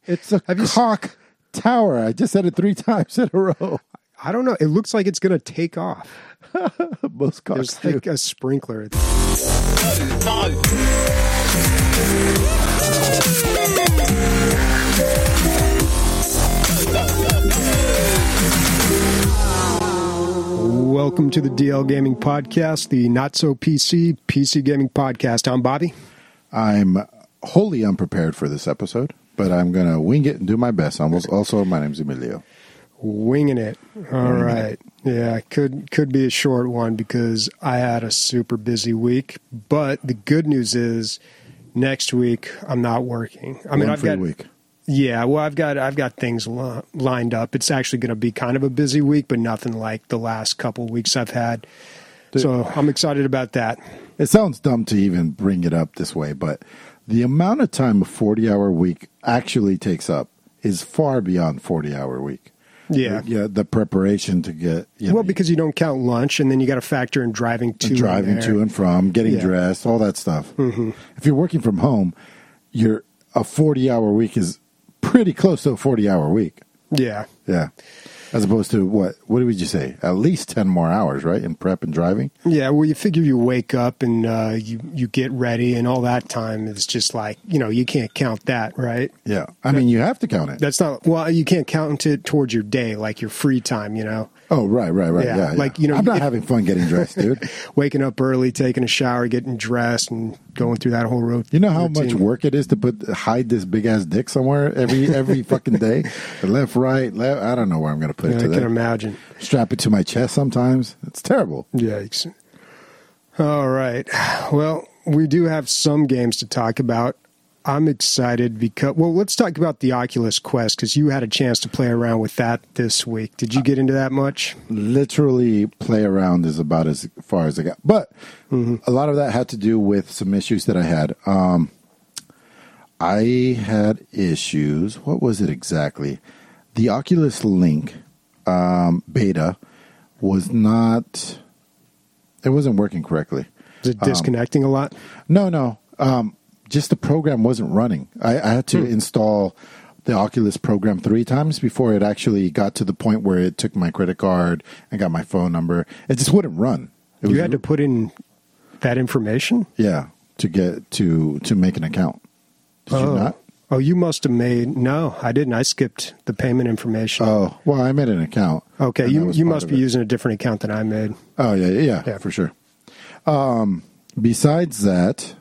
It's a cock tower. I just said it 3 times in a row. I don't know. It looks like it's going to take off. Most cocks There's like a sprinkler. Welcome to the DL Gaming Podcast, the not so PC gaming podcast. I'm Bobby. I'm wholly unprepared for this episode, but I'm going to wing it and do my best. Also, my name's Emilio. Winging it. All right. Yeah, could be a short one because I had a super busy week. But the good news is, next week I'm not working. I mean, I've got week. Yeah, well, I've got things lined up. It's actually going to be kind of a busy week, but nothing like the last couple of weeks I've had. So I'm excited about that. It sounds dumb to even bring it up this way, but the amount of time a 40-hour week actually takes up is far beyond 40-hour week. Yeah. Yeah, the preparation to get... because you don't count lunch, and then you got to factor in driving to and from, getting dressed, all that stuff. Mm-hmm. If you're working from home, a 40-hour week is pretty close to a 40-hour week. Yeah. Yeah. As opposed to, what did we just say? At least 10 more hours, right, in prep and driving? Yeah, well, you figure you wake up and you get ready and all that time is just like, you can't count that, right? Yeah. I mean, you have to count it. That's not, well, you can't count it towards your day, like your free time, Oh, right. Yeah. Like, I'm not having fun getting dressed, dude. Waking up early, taking a shower, getting dressed, and going through that whole road. You know how much work it is to hide this big ass dick somewhere every fucking day? Left, right. I don't know where I'm going to put it today. I can imagine. Strap it to my chest sometimes. It's terrible. Yikes. All right. Well, we do have some games to talk about. I'm excited because, let's talk about the Oculus Quest because you had a chance to play around with that this week. Did you get into that much? Literally play around is about as far as I got. But a lot of that had to do with some issues that I had. I had issues. What was it exactly? The Oculus Link beta was not, it wasn't working correctly. Is it disconnecting a lot? No. Just the program wasn't running. I had to install the Oculus program 3 times before it actually got to the point where it took my credit card and got my phone number. It just wouldn't run. You had to put in that information? Yeah, to get to make an account. Did you not? Oh, you must have made... No, I didn't. I skipped the payment information. Oh, well, I made an account. Okay, you must be using a different account than I made. Oh, yeah, for sure. Besides that...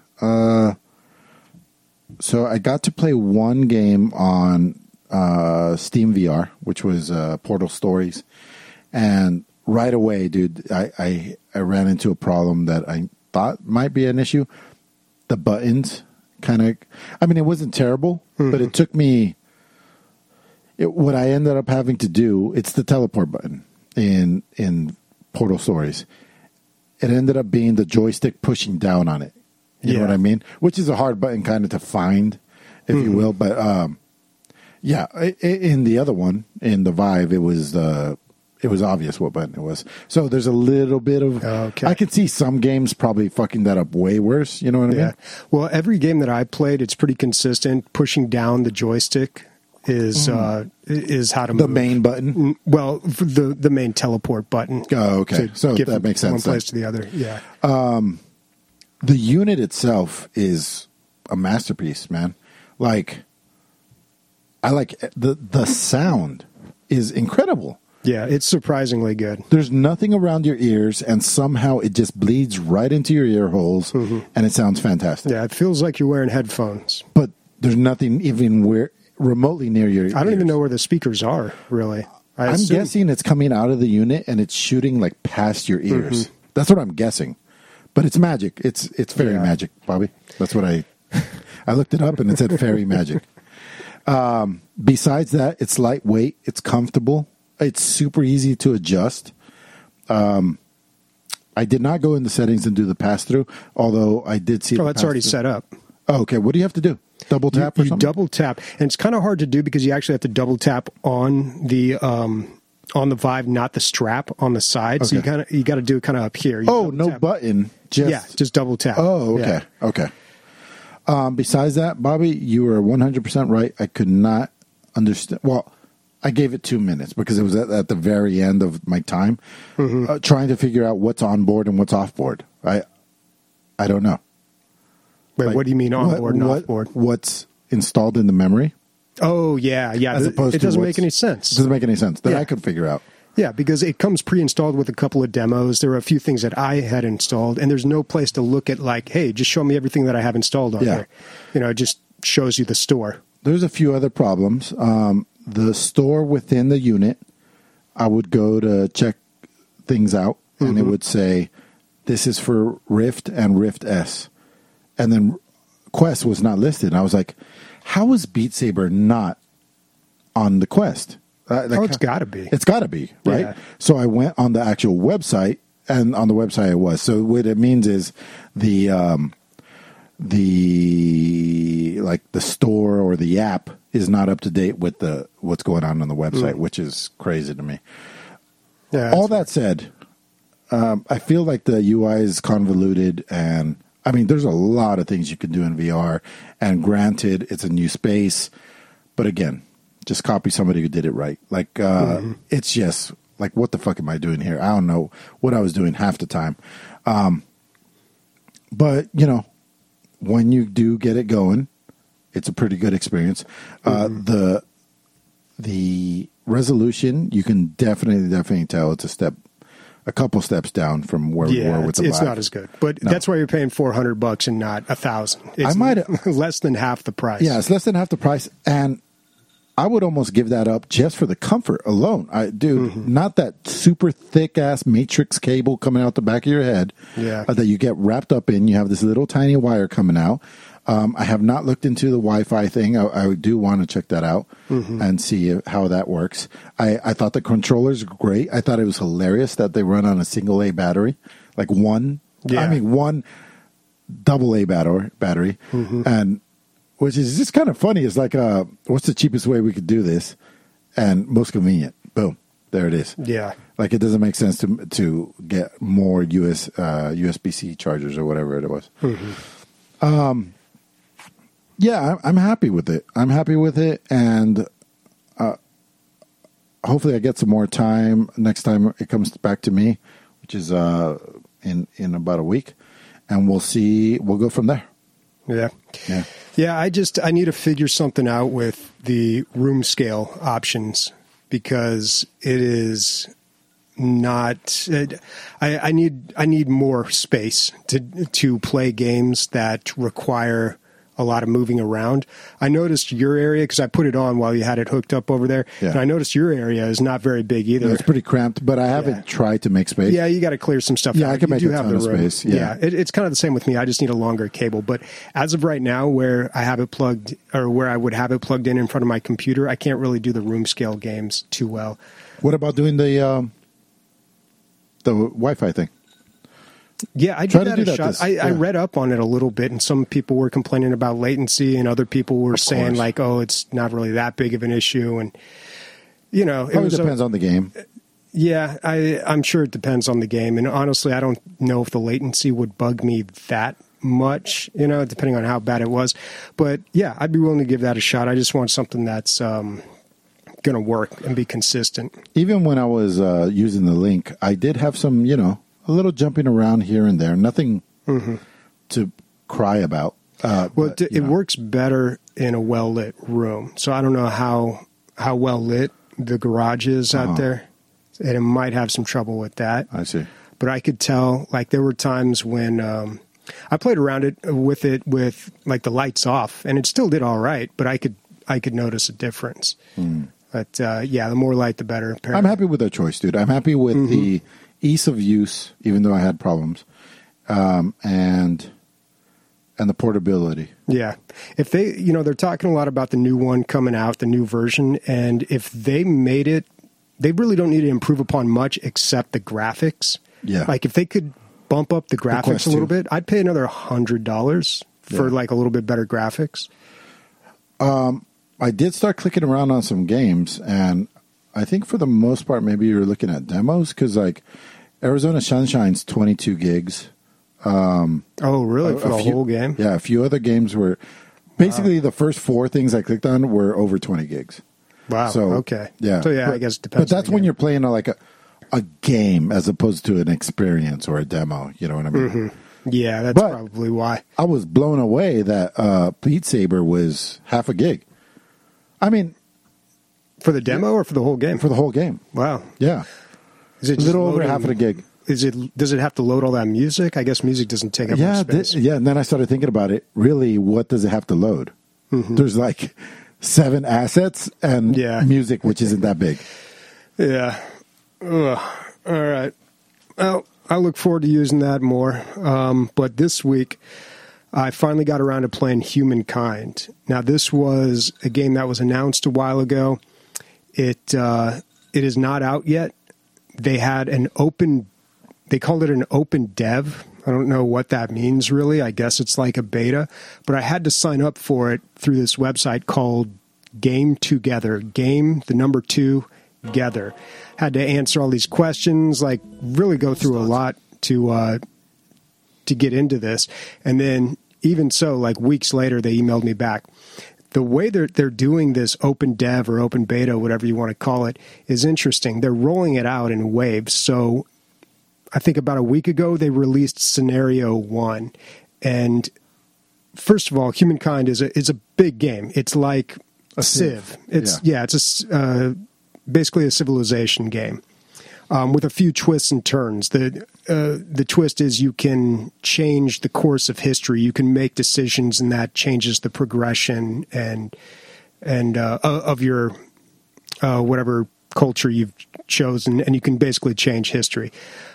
So I got to play one game on Steam VR, which was Portal Stories, and right away, dude, I ran into a problem that I thought might be an issue. The buttons kind of, I mean, it wasn't terrible, but it took me. What I ended up having to do, it's the teleport button in Portal Stories. It ended up being the joystick pushing down on it. You know what I mean? Which is a hard button kind of to find, if you will. But, in the other one, in the Vive, it was obvious what button it was. So there's a little bit of... I can see some games probably fucking that up way worse. You know what I mean? Well, every game that I played, it's pretty consistent. Pushing down the joystick is how to move. The main button? Well, the main teleport button. Oh, okay. So that makes sense. One place to the other, yeah. The unit itself is a masterpiece, man. Like, I like the sound is incredible. Yeah, it's surprisingly good. There's nothing around your ears, and somehow it just bleeds right into your ear holes, and it sounds fantastic. Yeah, it feels like you're wearing headphones. But there's nothing even remotely near your ears. I don't even know where the speakers are, really. I'm guessing it's coming out of the unit, and it's shooting like past your ears. That's what I'm guessing. But it's magic. It's fairy magic, Bobby. That's what I looked it up and it said fairy magic. Besides that, it's lightweight. It's comfortable. It's super easy to adjust. I did not go in the settings and do the pass-through, although I did see... Oh, that's already set up. Oh, okay. What do you have to do? Double tap or something? You double tap. And it's kind of hard to do because you actually have to double tap on the Vive, not the strap on the side. Okay. So you got to do it kind of up here. No button. Just double tap. Oh, okay. Yeah. Okay. Besides that, Bobby, you were 100% right. I could not understand. Well, I gave it 2 minutes because it was at the very end of my time trying to figure out what's on board and what's off board. I don't know. Wait, Like, what do you mean on board and off board? What's installed in the memory? Oh, yeah. As opposed it to doesn't make any It sense. doesn't make any sense that Yeah. I could figure out. Yeah, because it comes pre-installed with a couple of demos. There are a few things that I had installed, and there's no place to look at like, hey, just show me everything that I have installed on Yeah. there. You know, it just shows you the store. There's a few other problems. The store within the unit, I would go to check things out, and it would say, this is for Rift and Rift S. And then Quest was not listed. And I was like, how is Beat Saber not on the Quest? It's got to be. It's got to be, right? Yeah. So I went on the actual website, and on the website it was. So what it means is the store or the app is not up to date with what's going on the website, which is crazy to me. Yeah, All that said, I feel like the UI is convoluted, and I mean, there's a lot of things you can do in VR. And granted, it's a new space, but again, just copy somebody who did it right. Like, it's just like, what the fuck am I doing here? I don't know what I was doing half the time. But you know, when you do get it going, it's a pretty good experience. The resolution, you can definitely tell it's a couple steps down from where we were with the it's Vive. not as good, but that's why you're paying $400 and not $1,000. It's I might less than half the price. Yeah, it's less than half the price, and I would almost give that up just for the comfort alone. Not that super thick ass matrix cable coming out the back of your head that you get wrapped up in. You have this little tiny wire coming out. I have not looked into the Wi-Fi thing. I do want to check that out and see how that works. I thought the controllers were great. I thought it was hilarious that they run on a single A battery, like one double A battery, and which is just kind of funny. It's like, what's the cheapest way we could do this and most convenient? Boom, there it is. Yeah. Like, it doesn't make sense to get more USB-C chargers or whatever it was. Yeah, I'm happy with it. And hopefully I get some more time next time it comes back to me, which is in about a week, and we'll see. We'll go from there. Yeah. I need to figure something out with the room scale options, because it is not. I need more space to play games that require a lot of moving around. I noticed your area, because I put it on while you had it hooked up over there, and I noticed your area is not very big either. It's pretty cramped, but I haven't tried to make space. Yeah, you got to clear some stuff out. I can make a ton of space. Yeah, it's kind of the same with me. I just need a longer cable. But as of right now, where I have it plugged, or where I would have it plugged in front of my computer, I can't really do the room scale games too well. What about doing the Wi-Fi thing? Yeah, I did that a shot. I read up on it a little bit, and some people were complaining about latency, and other people were saying like, "Oh, it's not really that big of an issue." And you know, it depends on the game. Yeah, I'm sure it depends on the game, and honestly, I don't know if the latency would bug me that much. You know, depending on how bad it was. But yeah, I'd be willing to give that a shot. I just want something that's going to work and be consistent. Even when I was using the link, I did have some, a little jumping around here and there. Nothing to cry about. It works better in a well-lit room. So I don't know how well-lit the garage is out there. And it might have some trouble with that. I see. But I could tell, like, there were times when I played around with like the lights off, and it still did all right, but I could notice a difference. But the more light, the better. Apparently. I'm happy with their choice, dude. I'm happy with the ease of use, even though I had problems, and the portability. Yeah, if they, they're talking a lot about the new one coming out, the new version, and if they made it, they really don't need to improve upon much except the graphics. Yeah, like if they could bump up the graphics a little bit, I'd pay another $100 for like a little bit better graphics. I did start clicking around on some games, and I think for the most part, maybe you're looking at demos, because like Arizona Sunshine's 22 gigs. Oh, really? For the whole game? Yeah, a few other games were basically the first 4 things I clicked on were over 20 gigs. Wow. So, okay. Yeah. So yeah, I guess it depends. But that's when you're playing a game as opposed to an experience or a demo. You know what I mean? Mm-hmm. Yeah, that's probably why. I was blown away that Beat Saber was half a gig. I mean, for the demo or for the whole game? For the whole game. Wow. Yeah. Is it a little over half of a gig? Does it have to load all that music? I guess music doesn't take up much space. And then I started thinking about it. Really, what does it have to load? Mm-hmm. There's like 7 assets and music, which isn't that big. Yeah. Ugh. All right. Well, I look forward to using that more. But this week, I finally got around to playing Humankind. Now, this was a game that was announced a while ago. It is not out yet. They had they called it an open dev. I don't know what that means, really. I guess it's like a beta. But I had to sign up for it through this website called Game Together. Game, the number 2, Together. Had to answer all these questions, like really go through a lot to get into this. And then even so, like weeks later, they emailed me back. The way they're doing this open dev or open beta, whatever you want to call it, is interesting. They're rolling it out in waves. So I think about a week ago, they released Scenario 1. And first of all, Humankind is a big game. It's like a Civ. It's basically a civilization game with a few twists and turns. The twist is you can change the course of history. You can make decisions, and that changes the progression and of your whatever culture you've chosen, and you can basically change history.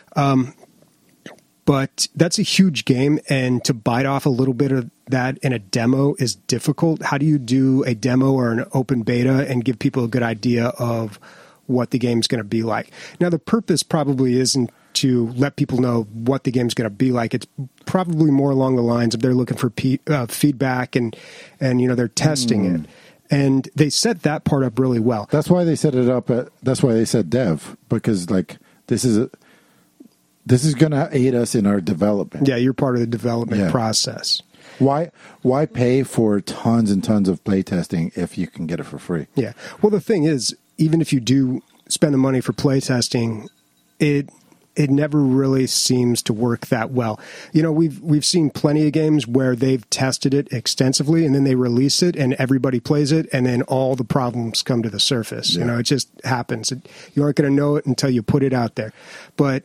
But that's a huge game, and to bite off a little bit of that in a demo is difficult. How do you do a demo or an open beta and give people a good idea of what the game's going to be like? Now, the purpose probably isn't to let people know what the game's going to be like. It's probably more along the lines of they're looking for feedback and they're testing it. And they set that part up really well. That's why they set it up. That's why they said dev, because like this is going to aid us in our development. Yeah, you're part of the development process. Why pay for tons and tons of playtesting if you can get it for free? Yeah. Well, the thing is, even if you do spend the money for playtesting, it never really seems to work that well. You know, we've seen plenty of games where they've tested it extensively and then they release it and everybody plays it and then all the problems come to the surface. Yeah. You know, it just happens. You aren't going to know it until you put it out there. But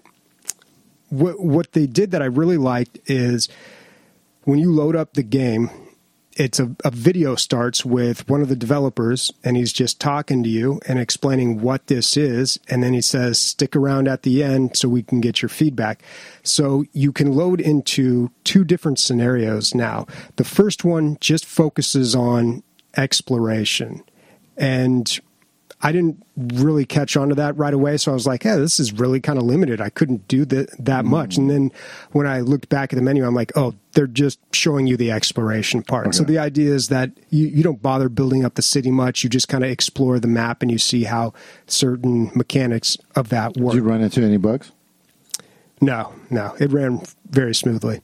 what they did that I really liked is when you load up the game, it's a video starts with one of the developers, and he's just talking to you and explaining what this is, and then he says, stick around at the end so we can get your feedback. So you can load into 2 different scenarios now. The first one just focuses on exploration, and I didn't really catch on to that right away, so I was like, yeah, this is really kind of limited. I couldn't do that much. And then when I looked back at the menu, I'm like, oh, they're just showing you the exploration part. Okay. So the idea is that you don't bother building up the city much. You just kind of explore the map and you see how certain mechanics of that work. Did you run into any bugs? No. It ran very smoothly.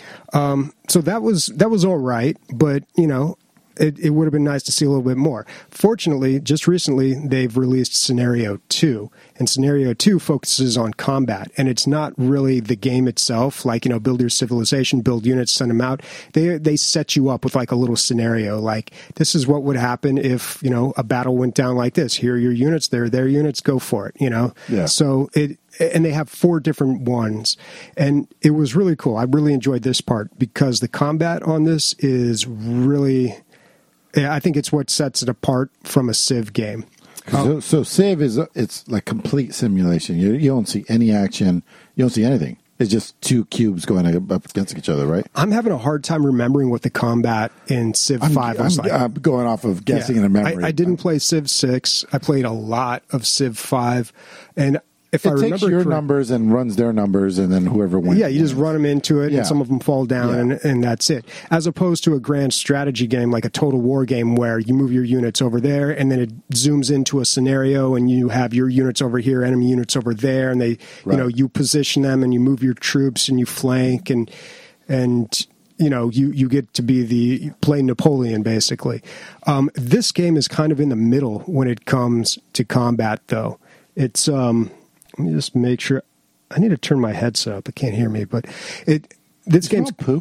So that was all right, but, you know, it would have been nice to see a little bit more. Fortunately, just recently, they've released Scenario 2, and Scenario 2 focuses on combat, and it's not really the game itself, like, you know, build your civilization, build units, send them out. They set you up with, like, a little scenario, like, this is what would happen if, you know, a battle went down like this. Here are your units, they're their units, go for it, you know? Yeah. So and they have 4 different ones, and it was really cool. I really enjoyed this part, because the combat on this is really... I think it's what sets it apart from a Civ game. So Civ it's like complete simulation. You don't see any action. You don't see anything. It's just 2 cubes going up against each other, right? I'm having a hard time remembering what the combat in Civ 5 was like. I'm going off of guessing in a memory. I didn't play Civ 6. I played a lot of Civ 5, and if it takes your numbers and runs their numbers, and then whoever wins. Yeah, you just run them into it, and some of them fall down, and that's it. As opposed to a grand strategy game like a Total War game where you move your units over there, and then it zooms into a scenario, and you have your units over here, enemy units over there, and they, you know, you position them, and you move your troops, and you flank, and you get to be play Napoleon, basically. This game is kind of in the middle when it comes to combat, though. It's, let me just make sure. I need to turn my headset up. It can't hear me, but this game's poop.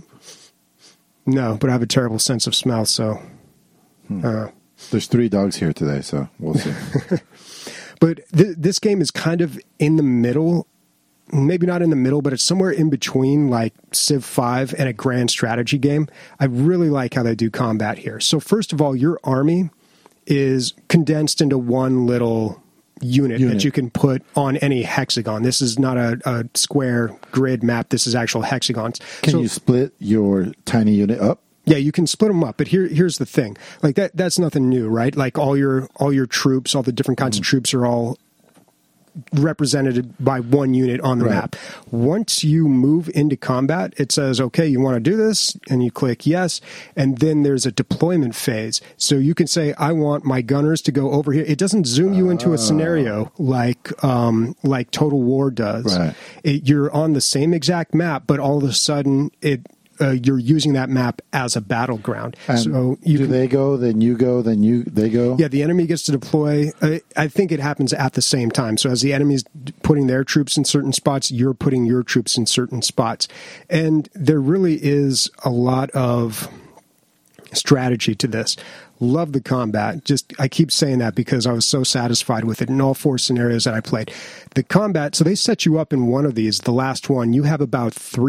No, but I have a terrible sense of smell, so. There's 3 dogs here today, so we'll see. But this game is kind of in the middle. Maybe not in the middle, but it's somewhere in between like Civ 5 and a grand strategy game. I really like how they do combat here. So first of all, your army is condensed into one little unit that you can put on any hexagon. This is not a square grid map. This is actual hexagons. Can you split your tiny unit up? Yeah, you can split them up, but here's the thing. Like that's nothing new, right? Like all your troops, all the different kinds of troops are all represented by one unit on the map. Once you move into combat, it says, okay, you want to do this, and you click yes, and then there's a deployment phase. So you can say, I want my gunners to go over here. It doesn't zoom you into a scenario like Total War does. Right. You're on the same exact map, but all of a sudden you're using that map as a battleground. And so they go, then you go, then they go? Yeah, the enemy gets to deploy. I think it happens at the same time. So as the enemy's putting their troops in certain spots, you're putting your troops in certain spots. And there really is a lot of strategy to this. Love the combat. I keep saying that because I was so satisfied with it in all 4 scenarios that I played. The combat, so they set you up in one of these, the last one, you have about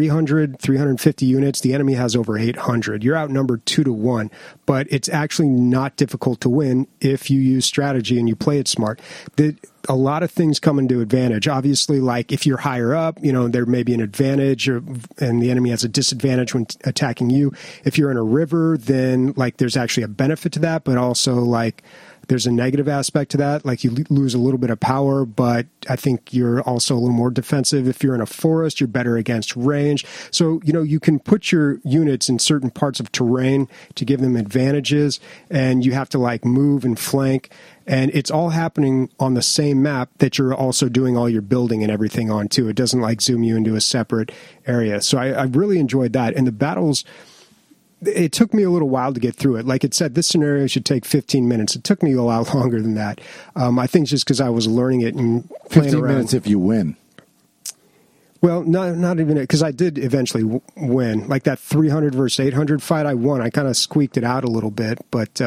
350 units. The enemy has over 800. You're outnumbered 2-1, but it's actually not difficult to win if you use strategy and you play it smart. A lot of things come into advantage. Obviously, like if you're higher up, there may be an advantage and the enemy has a disadvantage when attacking you. If you're in a river, then like there's actually a benefit to that, but also like there's a negative aspect to that. Like you lose a little bit of power, but I think you're also a little more defensive. If you're in a forest, you're better against range. So, you can put your units in certain parts of terrain to give them advantages, and you have to like move and flank. And it's all happening on the same map that you're also doing all your building and everything on too. It doesn't like zoom you into a separate area. So I really enjoyed that. And the battles, it took me a little while to get through it. Like it said, this scenario should take 15 minutes. It took me a lot longer than that. I think just because I was learning it and playing 15 around. minutes if you win. Well, not even because I did eventually win. Like that 300 versus 800 fight, I won. I kind of squeaked it out a little bit, but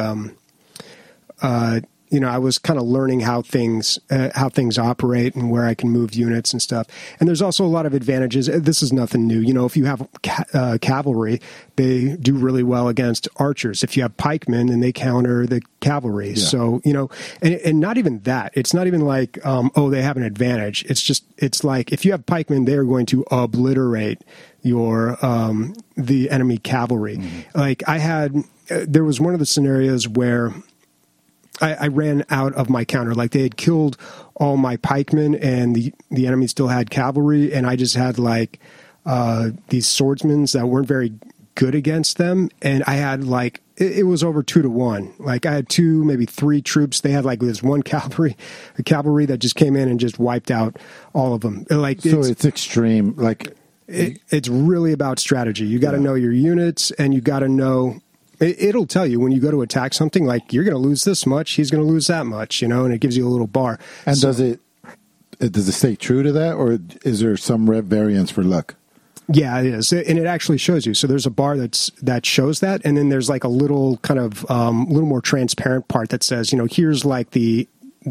I was kind of learning how things operate and where I can move units and stuff. And there's also a lot of advantages. This is nothing new. If you have cavalry, they do really well against archers. If you have pikemen, then they counter the cavalry. Yeah. So, and not even that. It's not even like, they have an advantage. It's like if you have pikemen, they are going to obliterate your the enemy cavalry. Mm-hmm. Like there was one of the scenarios where I ran out of my counter. Like they had killed all my pikemen and the enemy still had cavalry, and I just had like these swordsmen that weren't very good against them, and I had like it was over 2-1. Like I had 2, maybe 3 troops. They had like this one cavalry that just came in and just wiped out all of them. Like so it's extreme. Like it's really about strategy. You got to know your units, and you got to know. It'll tell you when you go to attack something, like you're going to lose this much, he's going to lose that much, and it gives you a little bar. And does it stay true to that, or is there some variance for luck? Yeah, it is, and it actually shows you. So there's a bar that shows that, and then there's like a little kind of little more transparent part that says, here's like the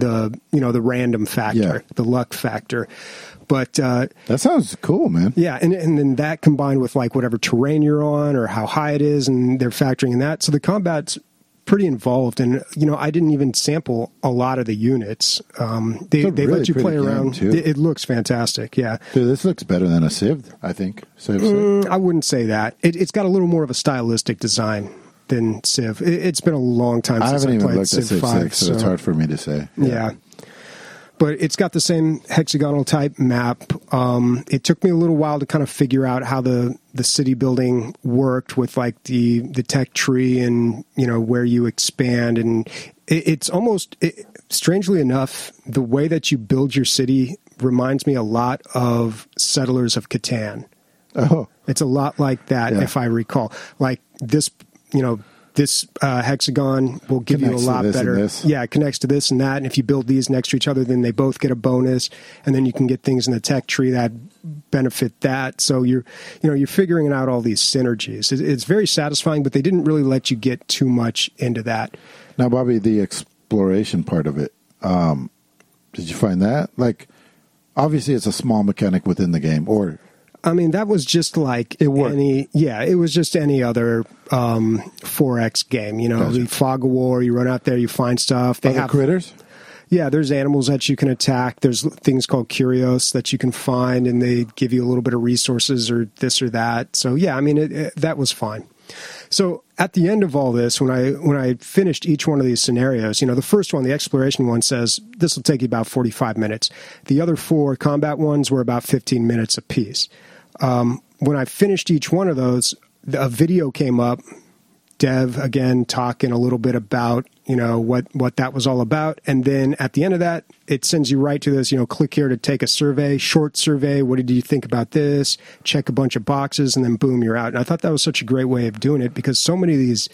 random factor, the luck factor. But that sounds cool, man. Yeah, and then that combined with like whatever terrain you're on or how high it is, and they're factoring in that. So the combat's pretty involved, and I didn't even sample a lot of the units. They really let you play around. Too. It looks fantastic. Yeah, dude, this looks better than a Civ. I think Civ. I wouldn't say that. It's got a little more of a stylistic design than Civ. It's been a long time since I played Civ 5, 6, so it's hard for me to say. Yeah. But it's got the same hexagonal type map. It took me a little while to kind of figure out how the city building worked with like the tech tree and, where you expand. And it's almost, strangely enough, the way that you build your city reminds me a lot of Settlers of Catan. Oh. It's a lot like that, if I recall. Like this, this hexagon will give you a lot better. Yeah, it connects to this and that. And if you build these next to each other, then they both get a bonus. And then you can get things in the tech tree that benefit that. So you're figuring out all these synergies. It's very satisfying, but they didn't really let you get too much into that. Now, Bobby, the exploration part of it, did you find that? Like, obviously, it's a small mechanic within the game, or... I mean, that was just like it was just any other 4X game. The Fog of War, you run out there, you find stuff. They have critters? Yeah, there's animals that you can attack. There's things called curios that you can find, and they give you a little bit of resources or this or that. So, yeah, I mean, that was fine. So at the end of all this, when I finished each one of these scenarios, the first one, the exploration one, says this will take you about 45 minutes. The other 4 combat ones were about 15 minutes apiece. When I finished each one of those, a video came up, Dev again talking a little bit about what that was all about, and then at the end of that, it sends you right to this. Click here to take a survey, short survey. What did you think about this? Check a bunch of boxes, and then boom, you're out. And I thought that was such a great way of doing it because so many of these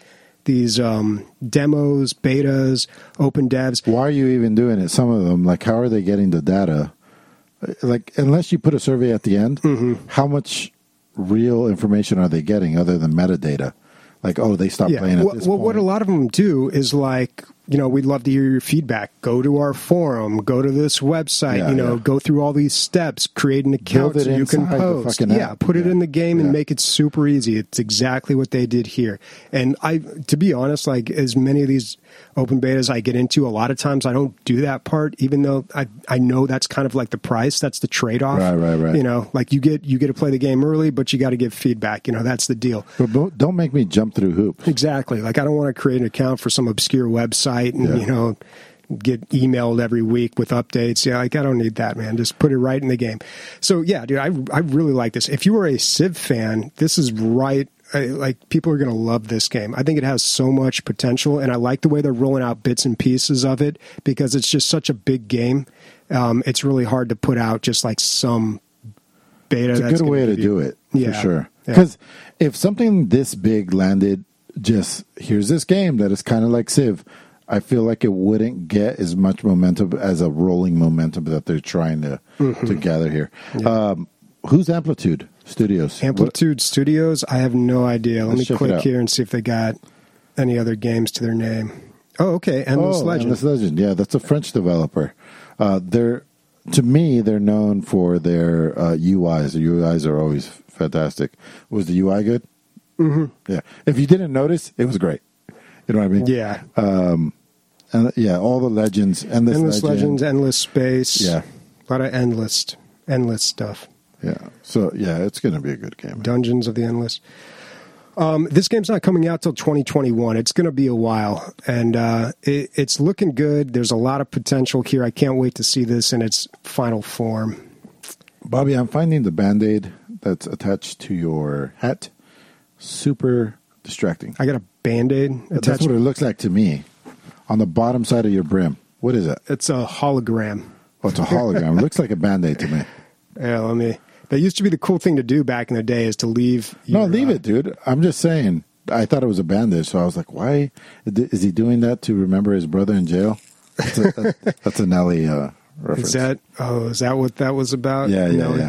demos, betas, open devs. Why are you even doing it? Some of them, like, how are they getting the data? Like, unless you put a survey at the end, how much real information are they getting other than metadata? Like, they stopped playing at this point. What a lot of them do is like, we'd love to hear your feedback. Go to our forum. Go to this website. Go through all these steps. Create an account so you can post. Put it in the game and make it super easy. It's exactly what they did here. And to be honest, like as many of these open betas I get into, a lot of times I don't do that part, even though I know that's kind of like the price. That's the trade-off. Right. Like you get to play the game early, but you got to give feedback. That's the deal. But don't make me jump through hoops. Exactly. Like I don't want to create an account for some obscure website and get emailed every week with updates. I don't need that, man. Just put it right in the game. So yeah, dude, I really like this. If you are a Civ fan, this is right. Like people are going to love this game. I think it has so much potential, and I like the way they're rolling out bits and pieces of it because it's just such a big game. It's really hard to put out just like some beta. It's a good way to do it, for sure. Because if something this big landed, just here's this game that is kind of like Civ, I feel like it wouldn't get as much momentum as a rolling momentum that they're trying to gather here. Yeah. Who's Amplitude Studios? Amplitude Studios? I have no idea. Let me click here and see if they got any other games to their name. Oh, okay. Endless Legend. Endless Legend. Yeah, that's a French developer. To me, they're known for their UIs. The UIs are always fantastic. Was the UI good? Mm-hmm. Yeah. If you didn't notice, it was great. You know what I mean? Yeah. And all the legends. Endless Legends, Endless Space. Yeah. A lot of endless stuff. Yeah. So, it's going to be a good game. Dungeons of the Endless. This game's not coming out till 2021. It's going to be a while. And it's looking good. There's a lot of potential here. I can't wait to see this in its final form. Bobby, I'm finding the Band-Aid that's attached to your hat super distracting. I got a Band-Aid attached. That's what it looks like to me. On the bottom side of your brim. What is it? It's a hologram. Oh, it's a hologram. It looks like a Band-Aid to me. Yeah, that used to be the cool thing to do back in the day is to leave. Leave it, dude. I'm just saying. I thought it was a bandage, so I was like, why? Is he doing that to remember his brother in jail? That's a Nelly reference. Is that what that was about? Yeah.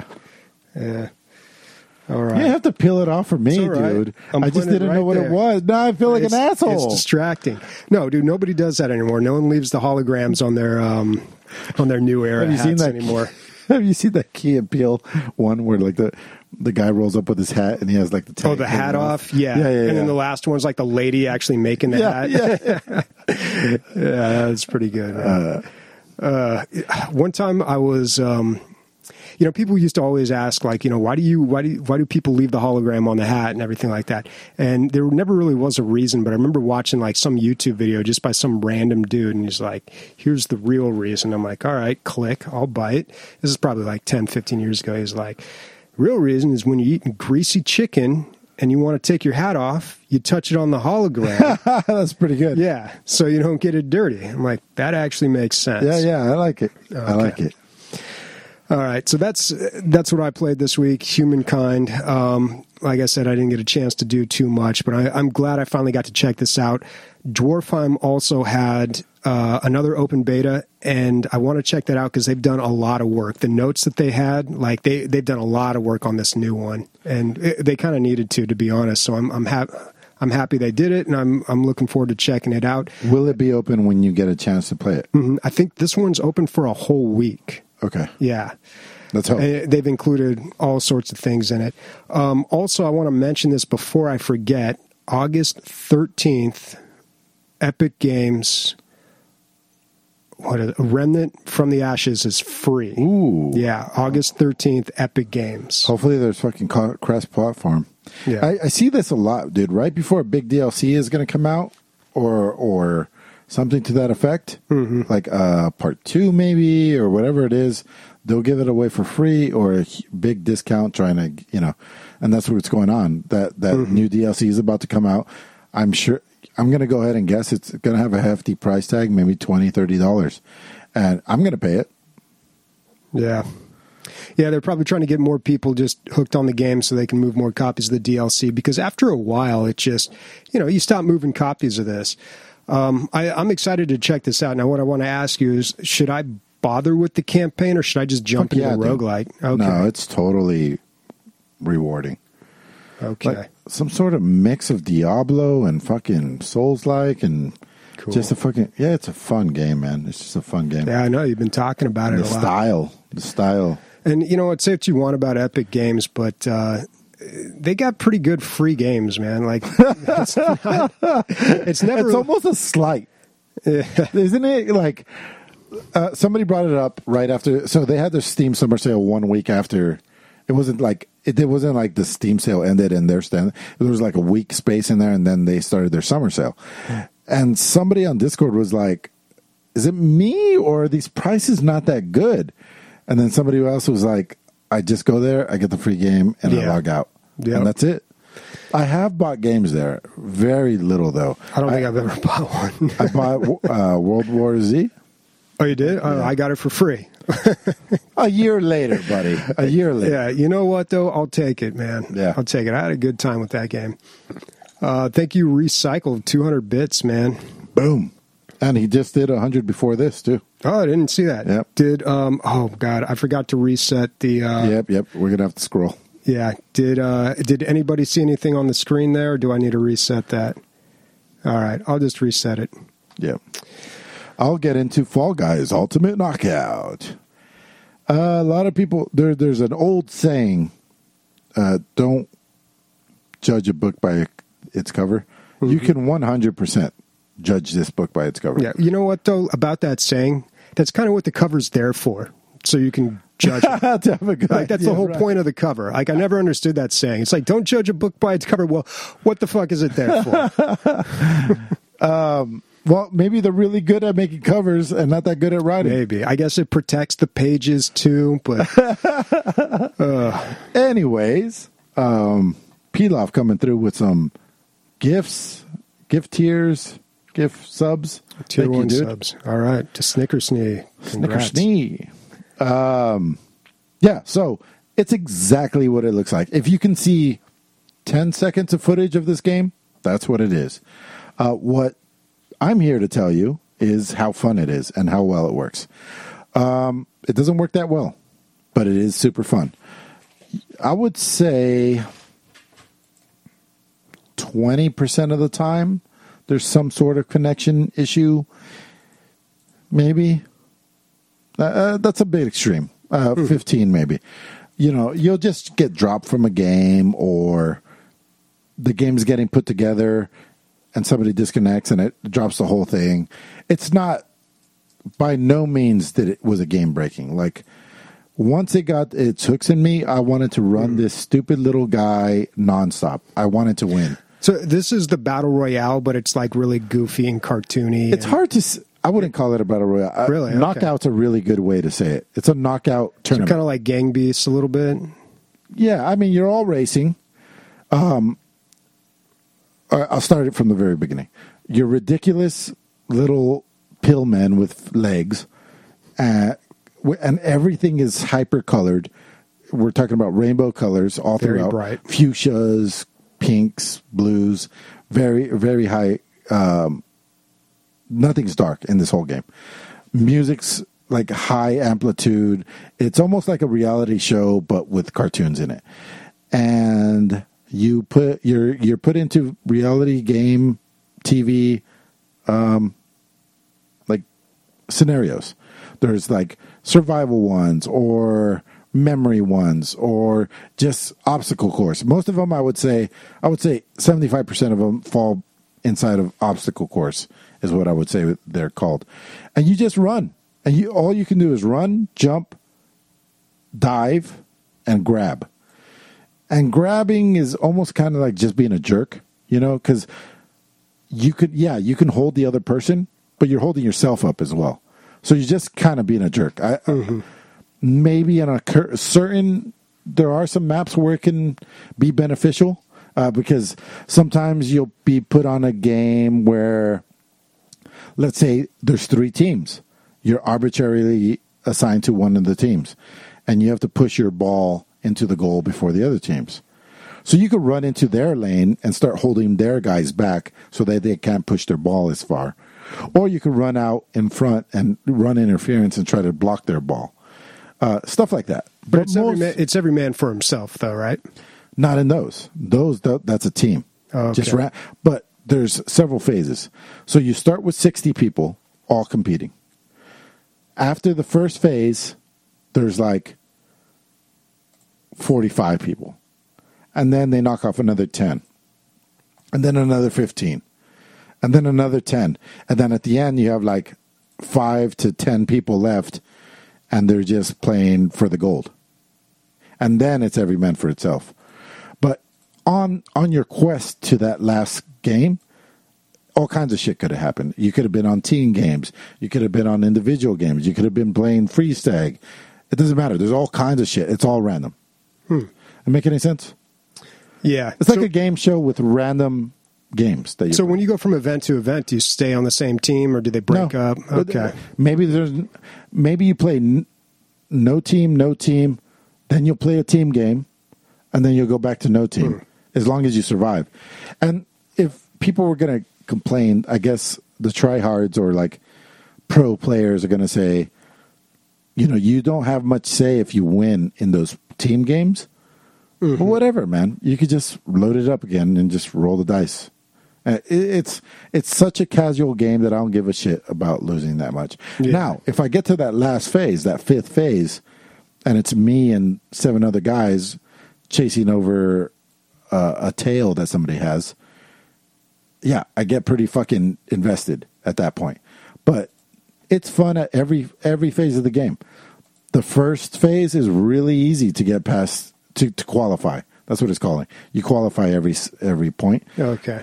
All right. You have to peel it off for me, dude. I just didn't know what it was. Now I feel like an asshole. It's distracting. No, dude, nobody does that anymore. No one leaves the holograms on their new era hats anymore. Have you seen that Key and Peele one where like the guy rolls up with his hat and he has like the tag? Oh, the hat off? Yeah. And then the last one's like the lady actually making the hat. Yeah, that's pretty good. One time I was, people used to always ask like, why do people leave the hologram on the hat and everything like that? And there never really was a reason, but I remember watching like some YouTube video just by some random dude, and he's like, here's the real reason. I'm like, all right, click, I'll bite. This is probably like 10, 15 years ago. He's like, real reason is when you're eating greasy chicken and you want to take your hat off, you touch it on the hologram. That's pretty good. Yeah, so you don't get it dirty. I'm like, that actually makes sense. Yeah, I like it. Okay. I like it. All right, so that's what I played this week, Humankind. Like I said, I didn't get a chance to do too much, but I'm glad I finally got to check this out. Dwarfheim also had another open beta, and I want to check that out because they've done a lot of work. The notes that they had, like they've done a lot of work on this new one, and they kind of needed to be honest. So I'm happy they did it, and I'm looking forward to checking it out. Will it be open when you get a chance to play it? Mm-hmm. I think this one's open for a whole week. Okay. Yeah. Let's hope. They've included all sorts of things in it. Also, I want to mention this before I forget. August 13th, Epic Games, Remnant from the Ashes is free. Ooh. Yeah, August 13th, Epic Games. Hopefully there's fucking cross-platform. Yeah. I see this a lot, dude. Right before a big DLC is going to come out or something to that effect, like part 2 maybe or whatever it is, they'll give it away for free or a big discount trying to, and that's what's going on. That new DLC is about to come out. I'm sure, I'm going to go ahead and guess it's going to have a hefty price tag, maybe $20, $30. And I'm going to pay it. Yeah. Yeah, they're probably trying to get more people just hooked on the game so they can move more copies of the DLC because after a while, it just, you stop moving copies of this. I'm excited to check this out. Now, what I want to ask you is, should I bother with the campaign or should I just jump into the roguelike? Okay. No, it's totally rewarding. Okay. Like some sort of mix of Diablo and fucking Souls-like and cool. Just it's a fun game, man. It's just a fun game. Yeah, I know. You've been talking about it a lot. The style. And, say what you want about Epic Games, but they got pretty good free games, man. Like, it's almost a slight. Isn't it? Like, somebody brought it up right after. So they had their Steam Summer Sale 1 week after. It wasn't like the Steam sale ended and their stand. There was like a week space in there, and then they started their summer sale. And somebody on Discord was like, "Is it me or are these prices not that good?" And then somebody else was like, "I just go there, I get the free game, and I log out, and that's it." I have bought games there, very little though. I don't think I've ever bought one. I bought World War Z. Oh, you did? Oh, I got it for free. A year later, buddy. A year later. Yeah, you know what, though? I'll take it, man. Yeah. I'll take it. I had a good time with that game. Thank you, Recycled, 200 bits, man. Boom. And he just did 100 before this, too. Oh, I didn't see that. Yep. Oh, God, I forgot to reset the... Yep. We're going to have to scroll. Yeah. Did anybody see anything on the screen there, or do I need to reset that? All right, I'll just reset it. Yep. I'll get into Fall Guys Ultimate Knockout. A lot of people, there's an old saying, don't judge a book by its cover. Mm-hmm. You can 100% judge this book by its cover. Yeah, you know what, though, about that saying? That's kind of what the cover's there for, so you can judge it. That's the whole point of the cover. Like, I never understood that saying. It's like, don't judge a book by its cover. Well, what the fuck is it there for? Well, maybe they're really good at making covers and not that good at writing. Maybe. I guess it protects the pages, too, but... Anyways, Pilaf coming through with some gifts, gift tiers, gift subs. Tier 1 subs. All right. To Snickersnee. Snickersnee. Yeah, so it's exactly what it looks like. If you can see 10 seconds of footage of this game, that's what it is. What I'm here to tell you is how fun it is and how well it works. It doesn't work that well, but it is super fun. I would say 20% of the time there's some sort of connection issue. Maybe. That's a bit extreme. 15 maybe. You'll just get dropped from a game, or the game's getting put together and somebody disconnects and it drops the whole thing. It's not, by no means that it was a game breaking. Like, once it got its hooks in me, I wanted to run this stupid little guy nonstop. I wanted to win. So this is the Battle Royale, but it's like really goofy and cartoony. It's hard to... I wouldn't call it a Battle Royale. Really? Okay. Knockout's a really good way to say it. It's a knockout tournament. So kind of like Gang Beasts a little bit? Yeah, I mean, you're all racing. I'll start it from the very beginning. You're ridiculous little pill men with legs and everything is hyper colored. We're talking about rainbow colors all Very throughout. bright. Fuchsias, pinks, blues, very, very high. Nothing's dark in this whole game. Music's like high amplitude. It's almost like a reality show, but with cartoons in it. And you're put into reality game TV, like scenarios. There's like survival ones or memory ones or just obstacle course. Most of them, I would say 75% of them fall inside of obstacle course is what I would say they're called. And you just run. And all you can do is run, jump, dive, and grab. And grabbing is almost kind of like just being a jerk, because you can hold the other person, but you're holding yourself up as well. So you're just kind of being a jerk. Maybe in there are some maps where it can be beneficial, because sometimes you'll be put on a game where, let's say there's 3 teams. You're arbitrarily assigned to one of the teams, and you have to push your ball into the goal before the other teams. So you could run into their lane and start holding their guys back so that they can't push their ball as far. Or you could run out in front and run interference and try to block their ball. Stuff like that. But it's every man for himself, though, right? Not in those. That's a team. Oh, okay. But there's several phases. So you start with 60 people all competing. After the first phase, there's like 45 people. And then they knock off another 10. And then another 15. And then another 10. And then at the end, you have like 5 to 10 people left, and they're just playing for the gold. And then it's every man for itself. But on your quest to that last game, all kinds of shit could have happened. You could have been on team games. You could have been on individual games. You could have been playing freeze tag. It doesn't matter. There's all kinds of shit. It's all random. That make any sense? Yeah. It's like a game show with random games. So when you go from event to event, do you stay on the same team or do they break up? Okay. Maybe you play no team, then you'll play a team game, and then you'll go back to no team, as long as you survive. And if people were going to complain, I guess the tryhards or like pro players are going to say, you don't have much say if you win in those team games. But whatever, man. You could just load it up again and just roll the dice. It's such a casual game that I don't give a shit about losing that much. Yeah. Now, if I get to that last phase, that 5th phase, and it's me and 7 other guys chasing over a tail that somebody has, yeah, I get pretty fucking invested at that point. But it's fun at every phase of the game. The first phase is really easy to get past to qualify. That's what it's calling. You qualify every point. Okay.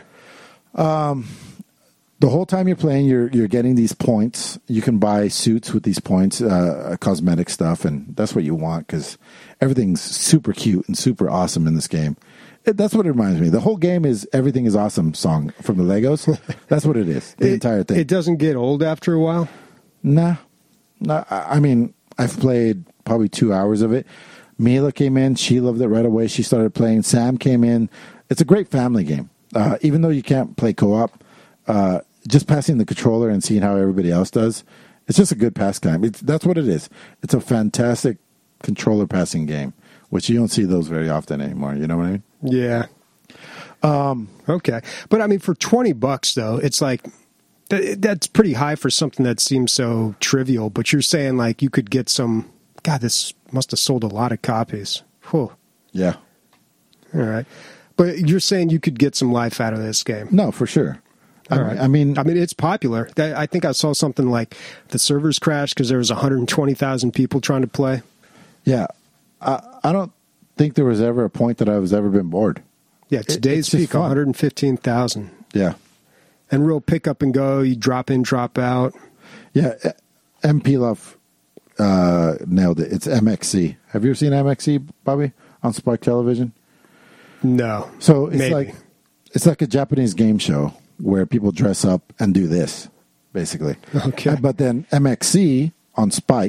The whole time you're playing, you're getting these points. You can buy suits with these points, cosmetic stuff, and that's what you want because everything's super cute and super awesome in this game. That's what it reminds me. The whole game is Everything is Awesome song from the Legos. That's what it is, the entire thing. It doesn't get old after a while? Nah. I mean, I've played probably 2 hours of it. Mila came in. She loved it right away. She started playing. Sam came in. It's a great family game. Even though you can't play co-op, just passing the controller and seeing how everybody else does, it's just a good pastime. That's what it is. It's a fantastic controller passing game, which you don't see those very often anymore. You know what I mean? Yeah. Okay. But I mean, for $20 though, it's like, that's pretty high for something that seems so trivial, but you're saying like you could get some, God, this must have sold a lot of copies. Whew. Yeah. All right. But you're saying you could get some life out of this game? No, for sure. I mean, it's popular. I think I saw something like the servers crashed because there was 120,000 people trying to play. Yeah. I don't think there was ever a point that I was ever been bored. Yeah, today's peak, 115,000. Yeah. And real pick up and go, you drop in, drop out. Yeah, M. Pilaf nailed it. It's MXC. Have you ever seen MXC, Bobby, on Spark Television? No. So it's like a Japanese game show where people dress up and do this, basically. Okay. But then MXC on Spike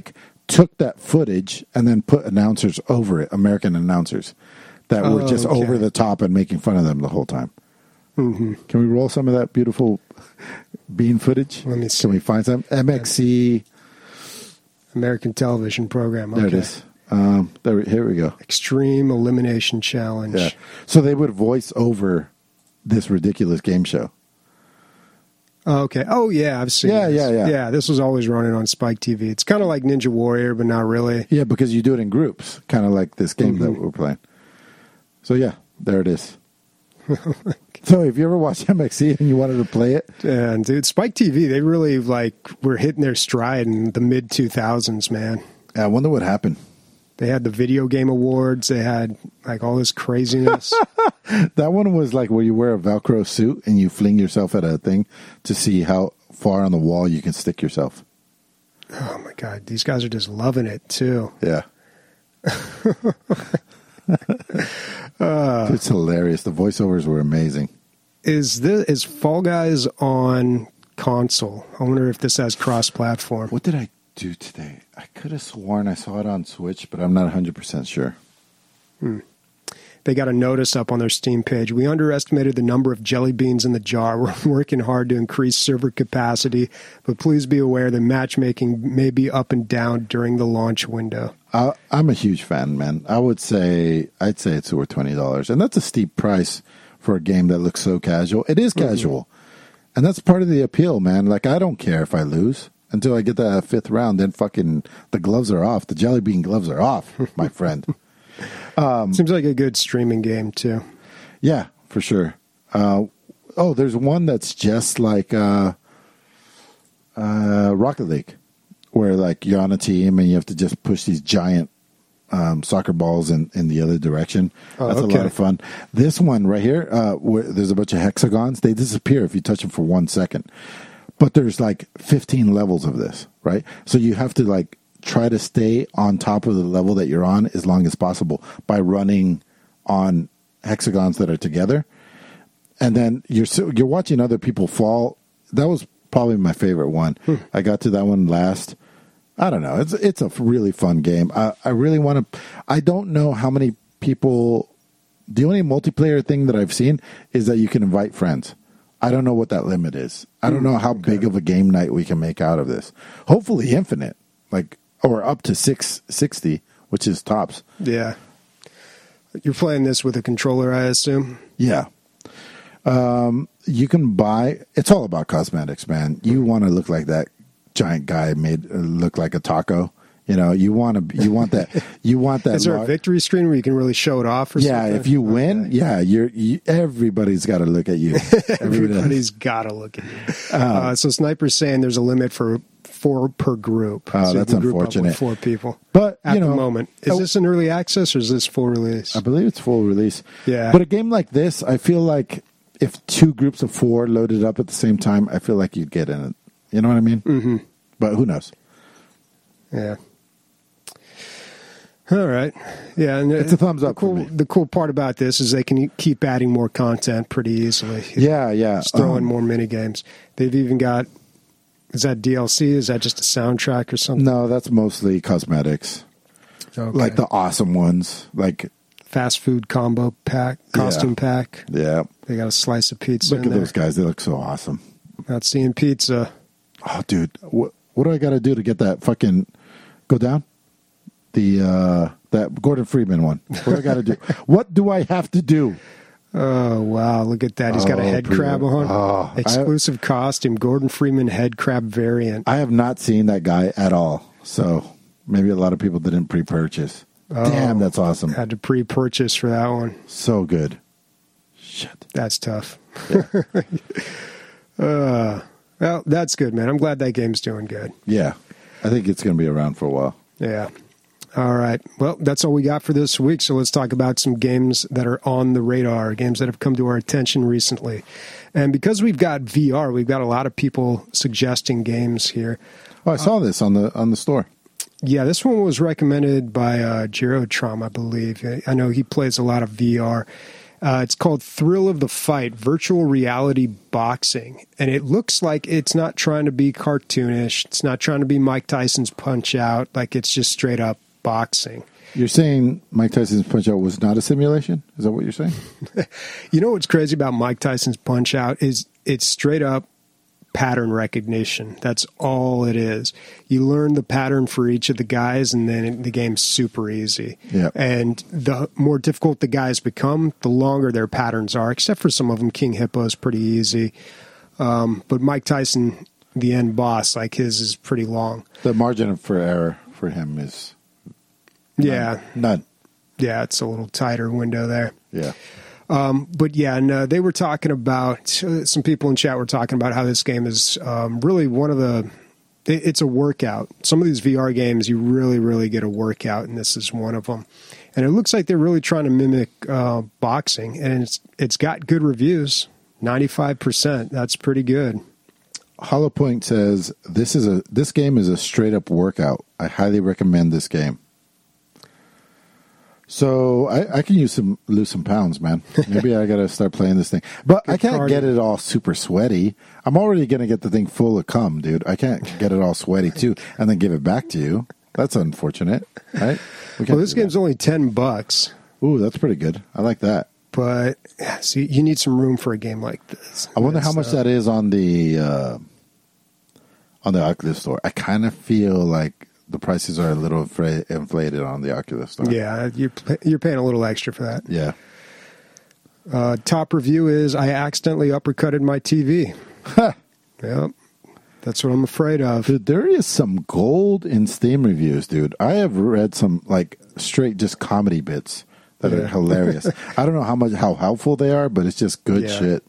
took that footage and then put announcers over it, American announcers that were just over the top and making fun of them the whole time. Mm-hmm. Can we roll some of that beautiful bean footage? Let me see. Can we find some? MXC. American television program. Okay. There it is. Here we go. Extreme Elimination Challenge. Yeah. So they would voice over this ridiculous game show. Oh, okay. Oh, yeah. I've seen this. Yeah. Yeah, this was always running on Spike TV. It's kind of like Ninja Warrior, but not really. Yeah, because you do it in groups, kind of like this game that we're playing. So, yeah, there it is. So, if you ever watched MXC and you wanted to play it. And, dude, Spike TV, they really, were hitting their stride in the mid-2000s, man. I wonder what happened. They had the video game awards. They had, all this craziness. That one was like where you wear a Velcro suit and you fling yourself at a thing to see how far on the wall you can stick yourself. Oh, my God. These guys are just loving it, too. Yeah. It's hilarious. The voiceovers were amazing. Is Fall Guys on console? I wonder if this has cross-platform. What did I do today? I could have sworn I saw it on Switch, but I'm not 100% sure. They got a notice up on their Steam page. We underestimated the number of jelly beans in the jar. We're working hard to increase server capacity, but please be aware that matchmaking may be up and down during the launch window. I'm a huge fan, man. I'd say it's over $20, and that's a steep price for a game that looks so casual. It is casual, and that's part of the appeal, man. Like, I don't care if I lose until I get that fifth round. Then fucking the gloves are off. The jelly bean gloves are off, my friend. Seems like a good streaming game, too. Yeah, for sure. There's one that's just like Rocket League, where like you're on a team and you have to just push these giant soccer balls in the other direction. That's a lot of fun. This one right here, where there's a bunch of hexagons. They disappear if you touch them for 1 second. But there's like 15 levels of this, right? So you have to like try to stay on top of the level that you're on as long as possible by running on hexagons that are together. And then you're watching other people fall. That was probably my favorite one. I got to that one last. I don't know. It's a really fun game. I really want to. I don't know how many people. The only multiplayer thing that I've seen is that you can invite friends. I don't know what that limit is. I don't know how big of a game night we can make out of this. Hopefully infinite, or up to 660, which is tops. Yeah. You're playing this with a controller, I assume? Yeah. You can buy. It's all about cosmetics, man. You want to look like that giant guy made look like a taco. You know, you want that. You want that. Is there a victory screen where you can really show it off? Or something? If you win, everybody's got to look at you. Everybody's got to look at you. So Sniper's saying there's a limit for 4 per group. Oh, so that's unfortunate. With 4 people. But at the moment, is this an early access or is this full release? I believe it's full release. Yeah. But a game like this, I feel like if 2 groups of 4 loaded up at the same time, I feel like you'd get in it. You know what I mean? Mm-hmm. But who knows? Yeah. All right. Yeah, and it's a thumbs up for me. The cool part about this is they can keep adding more content pretty easily. Yeah. Just throw in more mini games. They've even got. Is that DLC? Is that just a soundtrack or something? No, that's mostly cosmetics. Okay. Like the awesome ones, like fast food combo pack, costume pack. Yeah. They got a slice of pizza. Look at those guys; they look so awesome. Not seeing pizza. Oh, dude, what do I got to do to get that fucking go down? That Gordon Freeman one. What do I got to do? What do I have to do? Oh, wow. Look at that. He's got a head crab on. Oh, exclusive costume, Gordon Freeman head crab variant. I have not seen that guy at all. So maybe a lot of people didn't pre-purchase. Oh, damn, that's awesome. Had to pre-purchase for that one. So good. Shit. That's tough. Yeah. Well, that's good, man. I'm glad that game's doing good. Yeah. I think it's going to be around for a while. Yeah. All right. Well, that's all we got for this week. So let's talk about some games that are on the radar, games that have come to our attention recently. And because we've got VR, we've got a lot of people suggesting games here. Oh, I saw this on the store. Yeah, this one was recommended by Gerotrom, I believe. I know he plays a lot of VR. It's called Thrill of the Fight, Virtual Reality Boxing. And it looks like it's not trying to be cartoonish. It's not trying to be Mike Tyson's Punch-Out. Like, it's just straight up boxing. You're saying Mike Tyson's Punch-Out was not a simulation? Is that what you're saying? You know what's crazy about Mike Tyson's Punch-Out is it's straight up pattern recognition. That's all it is. You learn the pattern for each of the guys, and then the game's super easy. Yeah. And the more difficult the guys become, the longer their patterns are, except for some of them. King Hippo is pretty easy. But Mike Tyson, the end boss, like his is pretty long. The margin for error for him is none. Yeah, it's a little tighter window there. Yeah. But yeah, and they were talking about, some people in chat were talking about how this game is really it's a workout. Some of these VR games, you really, really get a workout, and this is one of them. And it looks like they're really trying to mimic boxing, and it's got good reviews, 95%. That's pretty good. Hollow Point says, this game is a straight up workout. I highly recommend this game. So I can lose some pounds, man. Maybe I got to start playing this thing. But I can't get it all super sweaty. I'm already going to get the thing full of cum, dude. I can't get it all sweaty, too, and then give it back to you. That's unfortunate, right? Well, this game's only $10. Ooh, that's pretty good. I like that. But, see, you need some room for a game like this. I wonder how much that is on the Oculus Store. I kind of feel like the prices are a little inflated on the Oculus Store. Yeah, you're paying a little extra for that. Yeah. Top review is, I accidentally uppercutted my TV. Yep. That's what I'm afraid of. Dude, there is some gold in Steam reviews, dude. I have read some, like, straight just comedy bits that are hilarious. I don't know how helpful they are, but it's just good shit.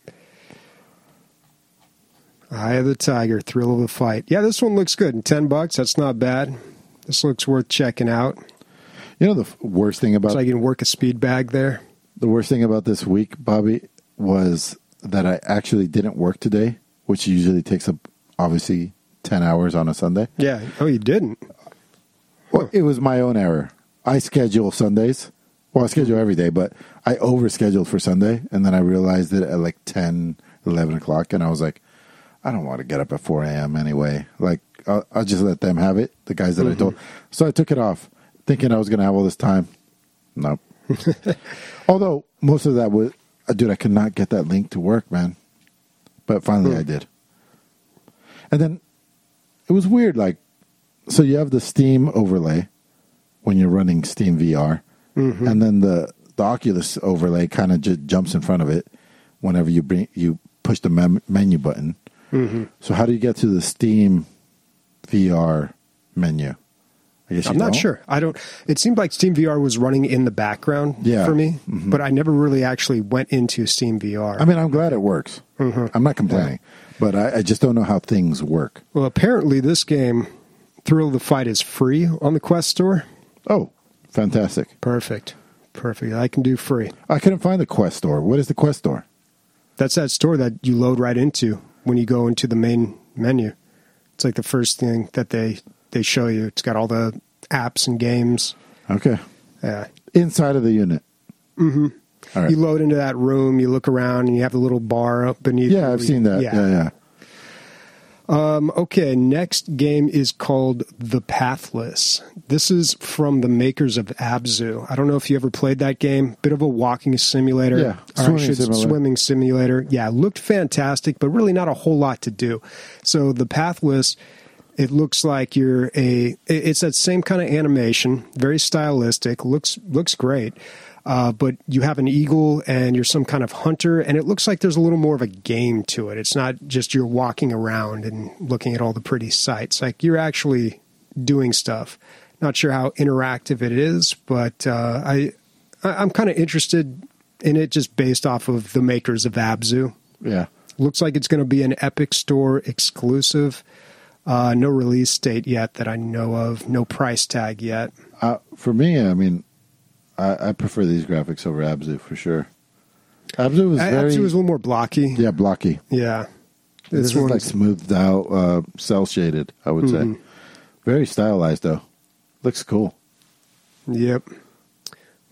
Eye of the Tiger, Thrill of the Fight. Yeah, this one looks good. And $10, that's not bad. This looks worth checking out. You know the worst thing about... So I can work a speed bag there? The worst thing about this week, Bobby, was that I actually didn't work today, which usually takes up, obviously, 10 hours on a Sunday. Yeah. Oh, you didn't? Well, it was my own error. I schedule Sundays. Well, I schedule every day, but I overscheduled for Sunday, and then I realized it at like 10, 11 o'clock, and I was like, I don't want to get up at 4 a.m. anyway. Like, I'll just let them have it, the guys that I told. So I took it off, thinking I was going to have all this time. Nope. Although, most of that was, dude, I could not get that link to work, man. But finally I did. And then, it was weird, like, so you have the Steam overlay when you're running Steam VR, and then the Oculus overlay kind of just jumps in front of it whenever you push the menu button. So how do you get to the Steam VR menu? I guess I'm not sure. I don't. It seemed like Steam VR was running in the background for me, but I never really actually went into Steam VR. I mean, I'm glad it works. I'm not complaining, but I just don't know how things work. Well, apparently this game, Thrill of the Fight, is free on the Quest Store. Oh, fantastic. Perfect. I can do free. I couldn't find the Quest Store. What is the Quest Store? That's that store that you load right into when you go into the main menu. It's like the first thing that they show you. It's got all the apps and games. Okay. Yeah. Inside of the unit. All right. You load into that room, you look around, and you have the little bar up beneath. Yeah, I've seen that. Yeah. Okay, next game is called The Pathless. This is from the makers of Abzu. I don't know if you ever played that game. Bit of a walking simulator. Yeah, swimming simulator. Yeah, looked fantastic, but really not a whole lot to do. So The Pathless, it looks like it's that same kind of animation, very stylistic, looks great. But you have an eagle and you're some kind of hunter, and it looks like there's a little more of a game to it. It's not just you're walking around and looking at all the pretty sights. Like, you're actually doing stuff. Not sure how interactive it is, but I'm kind of interested in it just based off of the makers of Abzu. Yeah. Looks like it's going to be an Epic Store exclusive. No release date yet that I know of. No price tag yet. For me, I mean, I prefer these graphics over Abzu for sure. Abzu was a little more blocky. Yeah, blocky. Yeah. This is like smoothed out, cell shaded, I would say. Very stylized, though. Looks cool. Yep.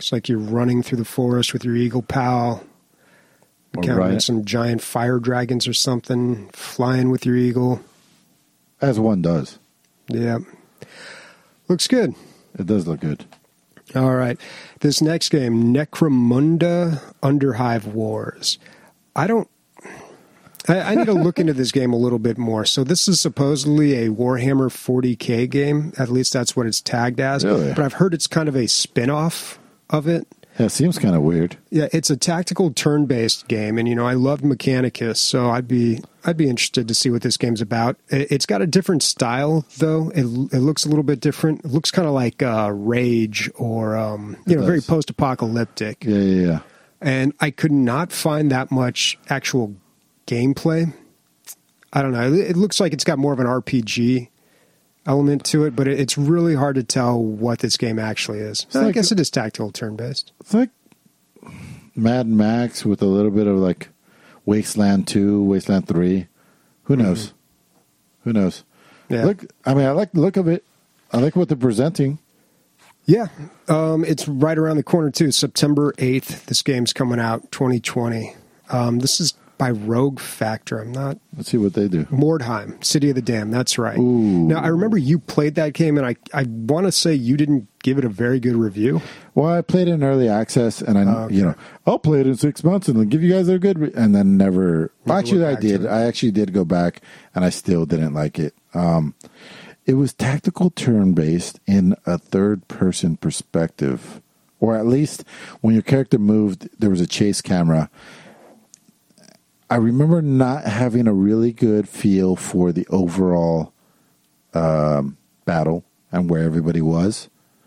Looks like you're running through the forest with your eagle pal. Encountering some giant fire dragons or something, flying with your eagle. As one does. Yeah. Looks good. It does look good. All right. This next game, Necromunda Underhive Wars. I need to look into this game a little bit more. So this is supposedly a Warhammer 40K game. At least that's what it's tagged as. Really? But I've heard it's kind of a spin-off of it. Yeah, it seems kind of weird. Yeah, it's a tactical turn-based game, and I loved Mechanicus, so I'd be interested to see what this game's about. It's got a different style, though. It looks a little bit different. It looks kind of like Rage or very post-apocalyptic. Yeah. And I could not find that much actual gameplay. I don't know. It looks like it's got more of an RPG element to it, but it's really hard to tell what this game actually is. I guess it is tactical turn-based. It's like Mad Max with a little bit of like Wasteland 2, Wasteland 3. Who knows? Mm-hmm. Who knows? Yeah. I like the look of it. I like what they're presenting. Yeah. It's right around the corner, too. September 8th, this game's coming out, 2020. This is by Rogue Factor. Let's see what they do. Mordheim, City of the Damned. That's right. Ooh. Now, I remember you played that game, and I want to say you didn't give it a very good review. Well, I played it in early access, and I'll play it in 6 months and then give you guys a good, and then never. Actually, I did. I actually did go back, and I still didn't like it. It was tactical turn-based in a third-person perspective, or at least when your character moved, there was a chase camera. I remember not having a really good feel for the overall battle and where everybody was.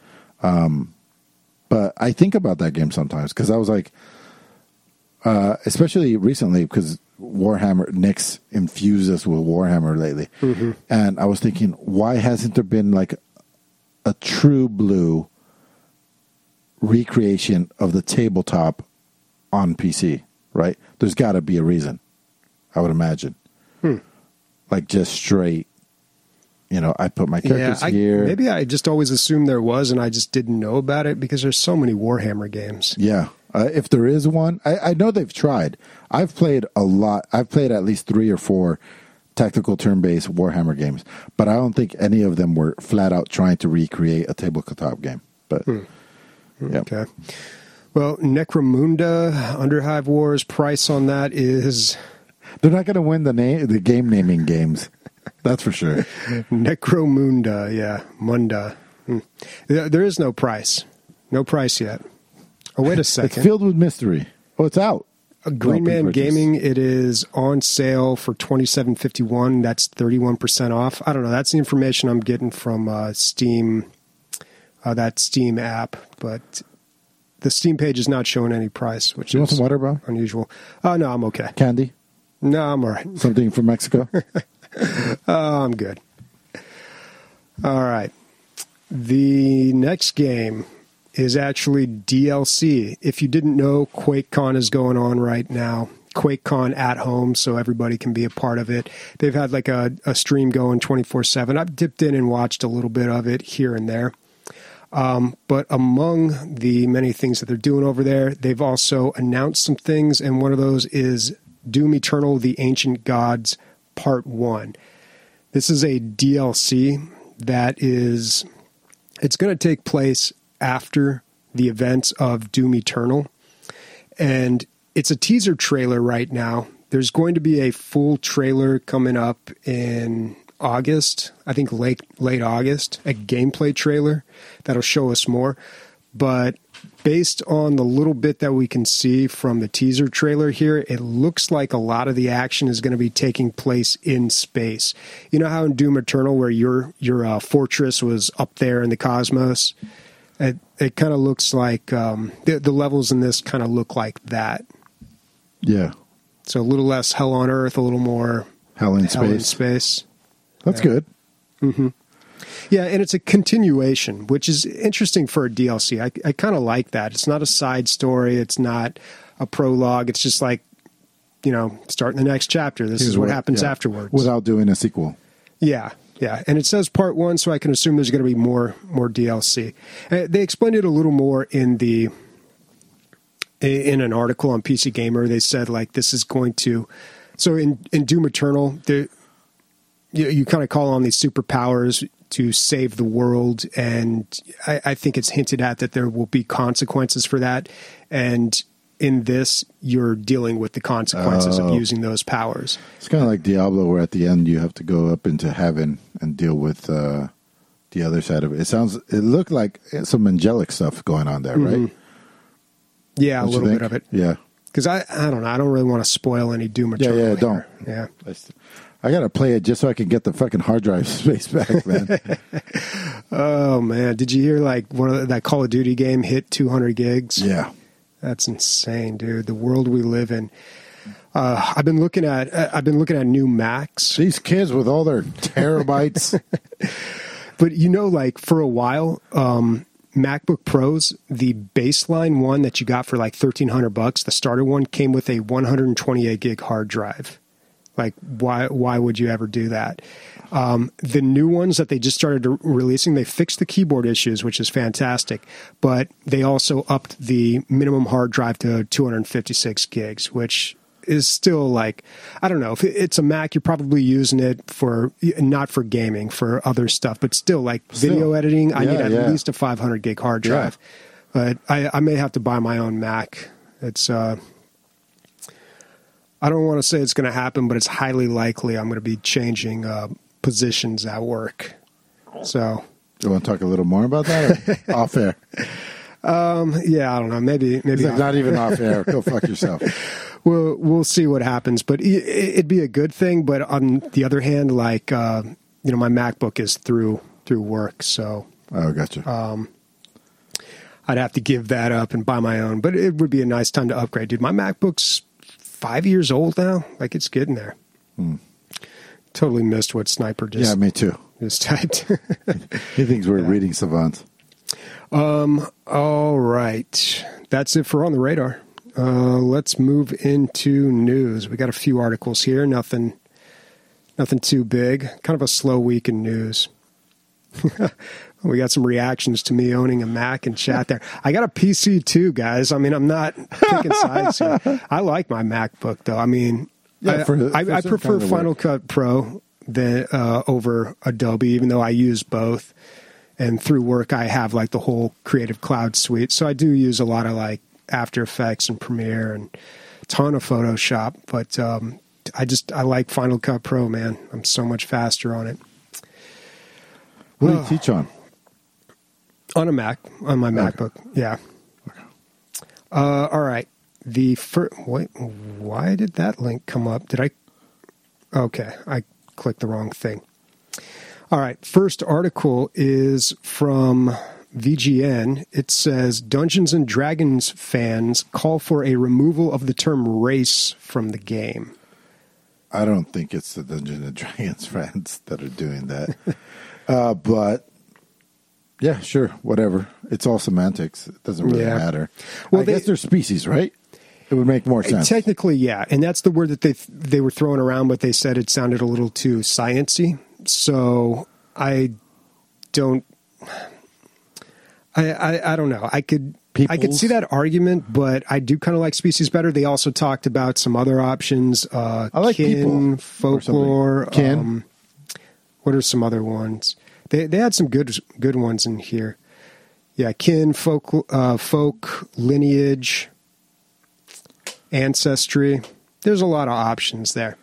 But I think about that game sometimes because I was like, especially recently because Warhammer, Nick's infused us with Warhammer lately. Mm-hmm. And I was thinking, why hasn't there been like a true blue recreation of the tabletop on PC? Right? There's got to be a reason, I would imagine. Like just straight, I put my characters here. Maybe I just always assumed there was, and I just didn't know about it because there's so many Warhammer games. Yeah. If there is one, I know they've tried. I've played a lot. I've played at least 3 or 4 tactical turn-based Warhammer games, but I don't think any of them were flat out trying to recreate a tabletop game. But yeah. Okay. Well, Necromunda, Underhive Wars, price on that is... They're not going to win the game naming games. That's for sure. Necromunda, yeah. Munda. There is no price. No price yet. Oh, wait a second. It's filled with mystery. Oh, it's out. Green Man Gaming, it is on sale for $27.51. That's 31% off. I don't know. That's the information I'm getting from Steam, that Steam app, but... The Steam page is not showing any price, which you want some water, bro? Unusual. No, I'm okay. Candy? No, I'm all right. Something from Mexico? I'm good. All right. The next game is actually DLC. If you didn't know, QuakeCon is going on right now. QuakeCon at home, so everybody can be a part of it. They've had like a stream going 24/7. I've dipped in and watched a little bit of it here and there. But among the many things that they're doing over there, they've also announced some things, and one of those is Doom Eternal: The Ancient Gods Part 1. This is a DLC that it's going to take place after the events of Doom Eternal, and it's a teaser trailer right now. There's going to be a full trailer coming up in August, I think late August, a gameplay trailer that'll show us more. But based on the little bit that we can see from the teaser trailer here, it looks like a lot of the action is going to be taking place in space. You know how in Doom Eternal where your fortress was up there in the cosmos? It kind of looks like the levels in this kind of look like that. Yeah. So a little less hell on earth, a little more hell in space. That's good. Mm-hmm. Yeah, and it's a continuation, which is interesting for a DLC. I kind of like that. It's not a side story. It's not a prologue. It's just like, starting the next chapter. This is what happens afterwards. Without doing a sequel. Yeah. And it says Part 1, so I can assume there's going to be more DLC. They explained it a little more in the in an article on PC Gamer, they said like this is going to. So in Doom Eternal, you kind of call on these superpowers to save the world, and I think it's hinted at that there will be consequences for that. And in this, you're dealing with the consequences of using those powers. It's kind of like Diablo, where at the end you have to go up into heaven and deal with the other side of it. It looked like some angelic stuff going on there, right? Yeah, Don't a little bit of it. Yeah. Because I don't know. I don't really want to spoil any Doom Eternal. Yeah, don't. Yeah. I got to play it just so I can get the fucking hard drive space back, man. Oh, man. Did you hear like that Call of Duty game hit 200 gigs? Yeah. That's insane, dude. The world we live in. I've been looking at new Macs. These kids with all their terabytes. But like for a while, MacBook Pros, the baseline one that you got for like $1,300, the starter one came with a 128 gig hard drive. Like, why would you ever do that? The new ones that they just started releasing, they fixed the keyboard issues, which is fantastic. But they also upped the minimum hard drive to 256 gigs, which is still like, I don't know. If it's a Mac, you're probably using it not for gaming, for other stuff. But still, like video editing, I need at least a 500 gig hard drive. Yeah. But I may have to buy my own Mac. It's... I don't want to say it's going to happen, but it's highly likely I'm going to be changing positions at work. So, you want to talk a little more about that? Or off air. Yeah, I don't know. Maybe like not even off air. Go fuck yourself. We'll see what happens, but it'd be a good thing. But on the other hand, like my MacBook is through work, so gotcha. I'd have to give that up and buy my own. But it would be a nice time to upgrade, dude. My MacBook's 5 years old now. Like, it's getting there. Totally missed what Sniper just... Yeah, me too. Just typed. He thinks we're reading savants. All right. That's it for On the Radar. Let's move into news. We got a few articles here. Nothing too big. Kind of a slow week in news. We got some reactions to me owning a Mac in chat there. I got a PC too, guys. I mean, I'm not picking sides here. I like my MacBook, though. I mean, I prefer Final Cut Pro than over Adobe, even though I use both. And through work, I have like the whole Creative Cloud suite. So I do use a lot of like After Effects and Premiere and a ton of Photoshop. But I like Final Cut Pro, man. I'm so much faster on it. What do you teach on? On a Mac, on my MacBook, yeah. All right. Wait, why did that link come up? Okay, I clicked the wrong thing. All right, first article is from VGN. It says, Dungeons & Dragons fans call for a removal of the term race from the game. I don't think it's the Dungeons & Dragons fans that are doing that. But... yeah, sure, whatever. It's all semantics. It doesn't really matter. Well, I guess they're species, right? It would make more sense. Technically, yeah. And that's the word that they were throwing around, but they said it sounded a little too science-y. So I don't know. I could see that argument, but I do kind of like species better. They also talked about some other options. I like kin, folklore. Kin. What are some other ones? They had some good ones in here. Yeah, kin, folk, lineage, ancestry. There's a lot of options there.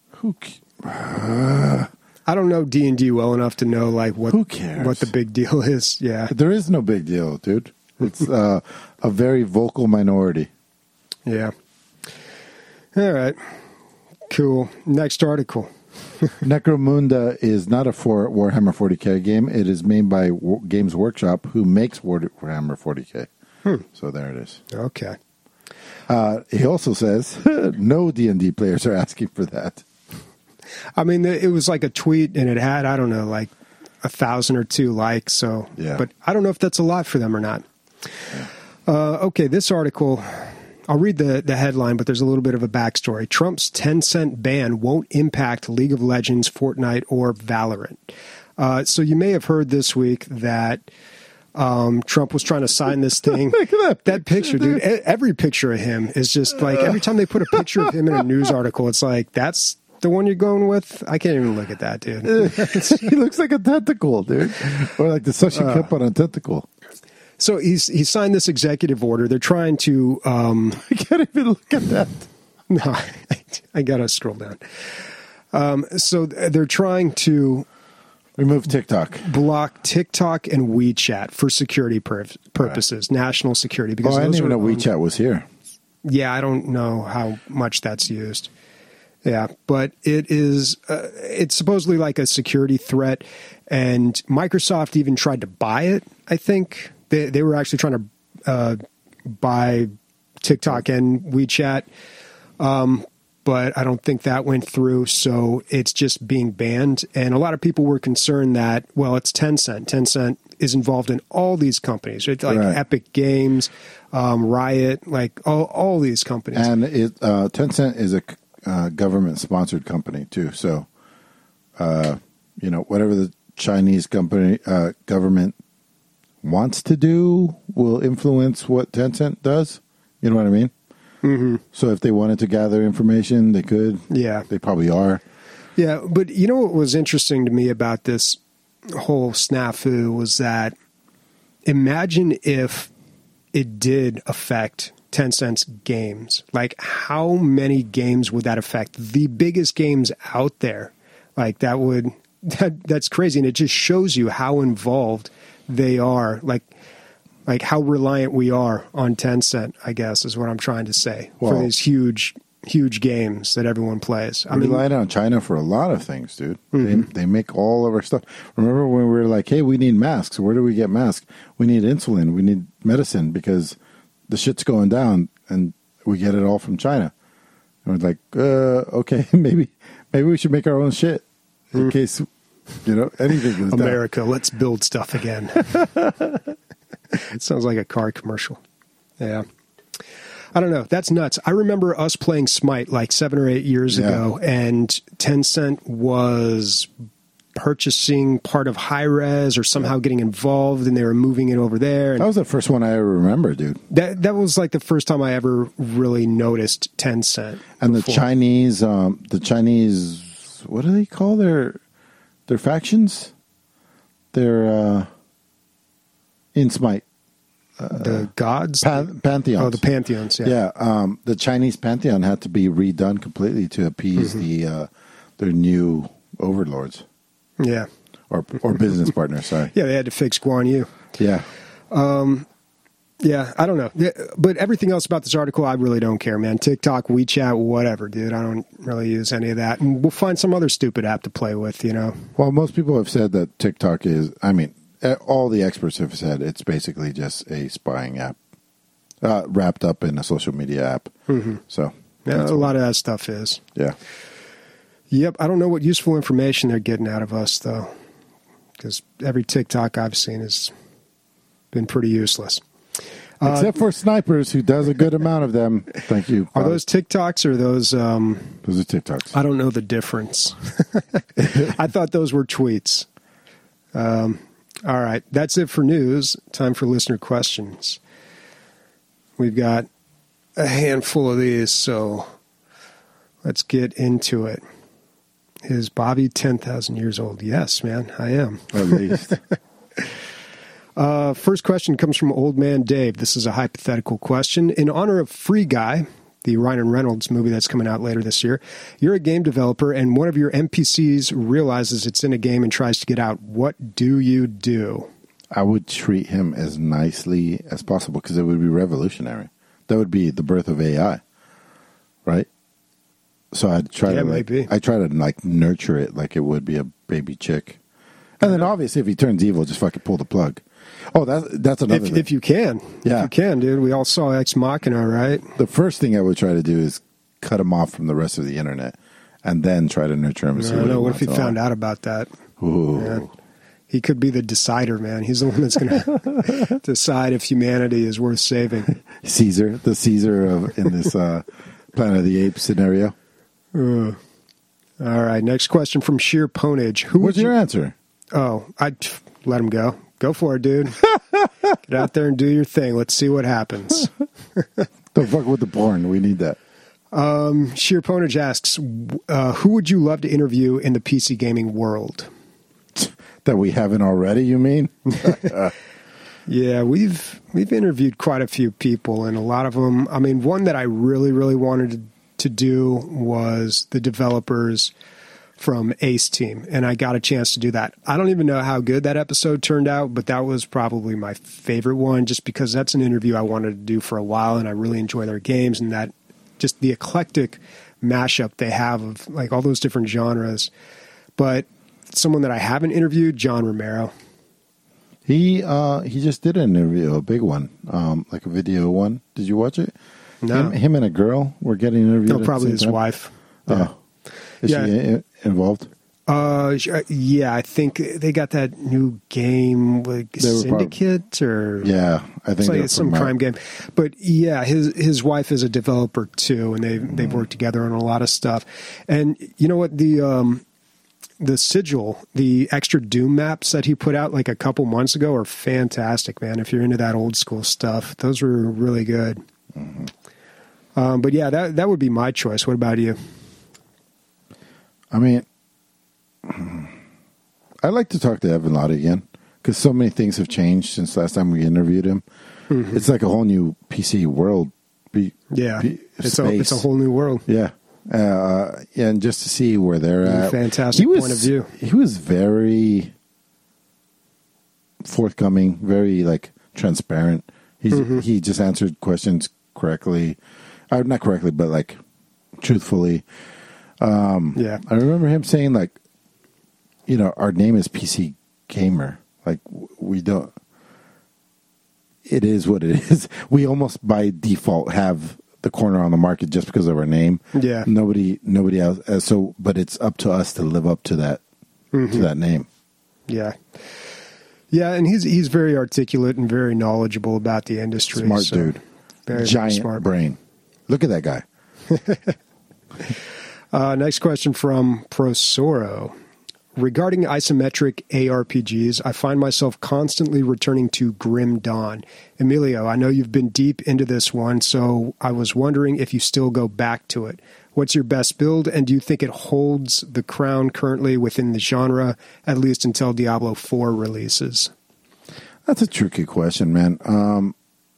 I don't know D&D well enough to know like who cares? What the big deal is. Yeah, there is no big deal, dude. It's a very vocal minority. Yeah. All right. Cool. Next article. Necromunda is not a Warhammer 40k game. It is made by Games Workshop, who makes Warhammer 40k. So there it is. Okay. He also says no D&D players are asking for that. I mean, it was like a tweet, and it had, I don't know, like 1,000 or 2 likes. So, yeah. But I don't know if that's a lot for them or not. Yeah. Okay, this article... I'll read the headline, but there's a little bit of a backstory. Trump's 10-cent ban won't impact League of Legends, Fortnite, or Valorant. So you may have heard this week that Trump was trying to sign this thing. Look at that picture, dude. Every picture of him is just like, every time they put a picture of him in a news article, it's like, that's the one you're going with? I can't even look at that, dude. He looks like a tentacle, dude. Or like the sushi cup on a tentacle. So he signed this executive order. They're trying to... I can't even look at that. No, I got to scroll down. So they're trying to... Remove TikTok. Block TikTok and WeChat for security purposes, national security. Because I didn't even know WeChat was here. Yeah, I don't know how much that's used. Yeah, but it is. It's supposedly like a security threat, and Microsoft even tried to buy it. I think they were actually trying to buy TikTok and WeChat. But I don't think that went through, so it's just being banned. And a lot of people were concerned that, well, it's Tencent. Tencent is involved in all these companies, right? Like Epic Games, Riot, like all these companies. And Tencent is a government-sponsored company, too. So, whatever the Chinese government wants to do will influence what Tencent does. You know what I mean? Mm-hmm. So if they wanted to gather information, they could. Yeah. They probably are. Yeah, but you know what was interesting to me about this whole snafu was that imagine if it did affect Tencent's games. Like, how many games would that affect? The biggest games out there. Like, that's crazy. And it just shows you how involved they are. Like how reliant we are on Tencent, I guess, is what I'm trying to say, for these huge games that everyone plays. I relied on China for a lot of things, dude. Mm-hmm. They make all of our stuff. Remember when we were like, hey, we need masks. Where do we get masks? We need insulin. We need medicine because the shit's going down, and we get it all from China. And we're like, okay, maybe we should make our own shit in case, anything goes down. America, let's build stuff again. It sounds like a car commercial. Yeah. I don't know. That's nuts. I remember us playing Smite like 7 or 8 years ago, and Tencent was purchasing part of Hi-Rez or somehow getting involved, and they were moving it over there. And that was the first one I ever remember, dude. That was like the first time I ever really noticed Tencent. And before. The Chinese, what do they call their factions? They're in Smite. The gods? Pantheons. Oh, the pantheons, yeah. Yeah, the Chinese pantheon had to be redone completely to appease their new overlords. Yeah. Or business partners, sorry. Yeah, they had to fix Guan Yu. Yeah. Yeah, I don't know. Yeah, but everything else about this article, I really don't care, man. TikTok, WeChat, whatever, dude. I don't really use any of that. And we'll find some other stupid app to play with, Well, most people have said that TikTok is, all the experts have said it's basically just a spying app wrapped up in a social media app. Mm-hmm. So yeah, a lot of that stuff is. Yeah. Yep. I don't know what useful information they're getting out of us, though, because every TikTok I've seen has been pretty useless. Except for snipers, who does a good amount of them. Thank you. Are those TikToks or those? Those are TikToks. I don't know the difference. I thought those were tweets. All right, that's it for news. Time for listener questions. We've got a handful of these, so let's get into it. Is Bobby 10,000 years old? Yes, man, I am. At least. First question comes from Old Man Dave. This is a hypothetical question. In honor of Free Guy, the Ryan Reynolds movie that's coming out later this year, you're a game developer and one of your NPCs realizes it's in a game and tries to get out. What do you do? I would treat him as nicely as possible because it would be revolutionary. That would be the birth of AI, right? So I'd try to nurture it like it would be a baby chick. And then obviously if he turns evil, just fucking pull the plug. Oh, that's another thing. If you can. Yeah. If you can, dude. We all saw Ex Machina, right? The first thing I would try to do is cut him off from the rest of the internet and then try to nurture him. What if he found out about that? Ooh. Man, he could be the decider, man. He's the one that's going to decide if humanity is worth saving. The Caesar in this Planet of the Apes scenario. All right, next question from Sheer Ponage. What's your answer? Oh, I'd let him go. Go for it, dude. Get out there and do your thing. Let's see what happens. Don't fuck with the porn. We need that. Sheer Ponage asks, who would you love to interview in the PC gaming world? That we haven't already, you mean? Yeah, we've interviewed quite a few people, and a lot of them, I mean, one that I really, really wanted to do was the developers from Ace Team, and I got a chance to do that. I don't even know how good that episode turned out, but that was probably my favorite one, just because that's an interview I wanted to do for a while, and I really enjoy their games, and that just the eclectic mashup they have of like all those different genres. But someone that I haven't interviewed, John Romero. He just did an interview, a big one, like a video one. Did you watch it? No. Him and a girl were getting interviewed. No, probably his wife. Yeah. Is she involved? Yeah, I think they got that new game, like Syndicate, or yeah, I think it's some crime game. But yeah, his wife is a developer too, and they've worked together on a lot of stuff. And you know what, the Sigil, the extra Doom maps that he put out like a couple months ago are fantastic, man. If you're into that old school stuff, those were really good. Mm-hmm. But yeah, that would be my choice. What about you? I mean, I'd like to talk to Evan Lottie again because so many things have changed since last time we interviewed him. Mm-hmm. It's like a whole new PC world. It's a whole new world. Yeah. And just to see where they're at. Fantastic point of view. He was very forthcoming, very like transparent. He just answered questions correctly. Not correctly, but like truthfully. Yeah. I remember him saying like, you know, our name is PC Gamer. Like we don't, it is what it is. We almost by default have the corner on the market just because of our name. Yeah. Nobody else. So, but it's up to us to live up to that, to that name. Yeah. Yeah. And he's very articulate and very knowledgeable about the industry. Smart dude. Very giant smart brain. Look at that guy. Next question from Prosoro. Regarding isometric ARPGs, I find myself constantly returning to Grim Dawn. Emilio, I know you've been deep into this one, so I was wondering if you still go back to it. What's your best build, and do you think it holds the crown currently within the genre, at least until Diablo 4 releases? That's a tricky question, man.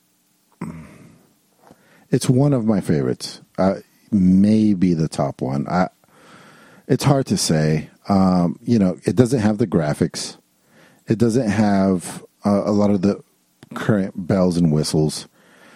It's one of my favorites. Maybe the top one. It's hard to say. You know, it doesn't have the graphics. It doesn't have a lot of the current bells and whistles.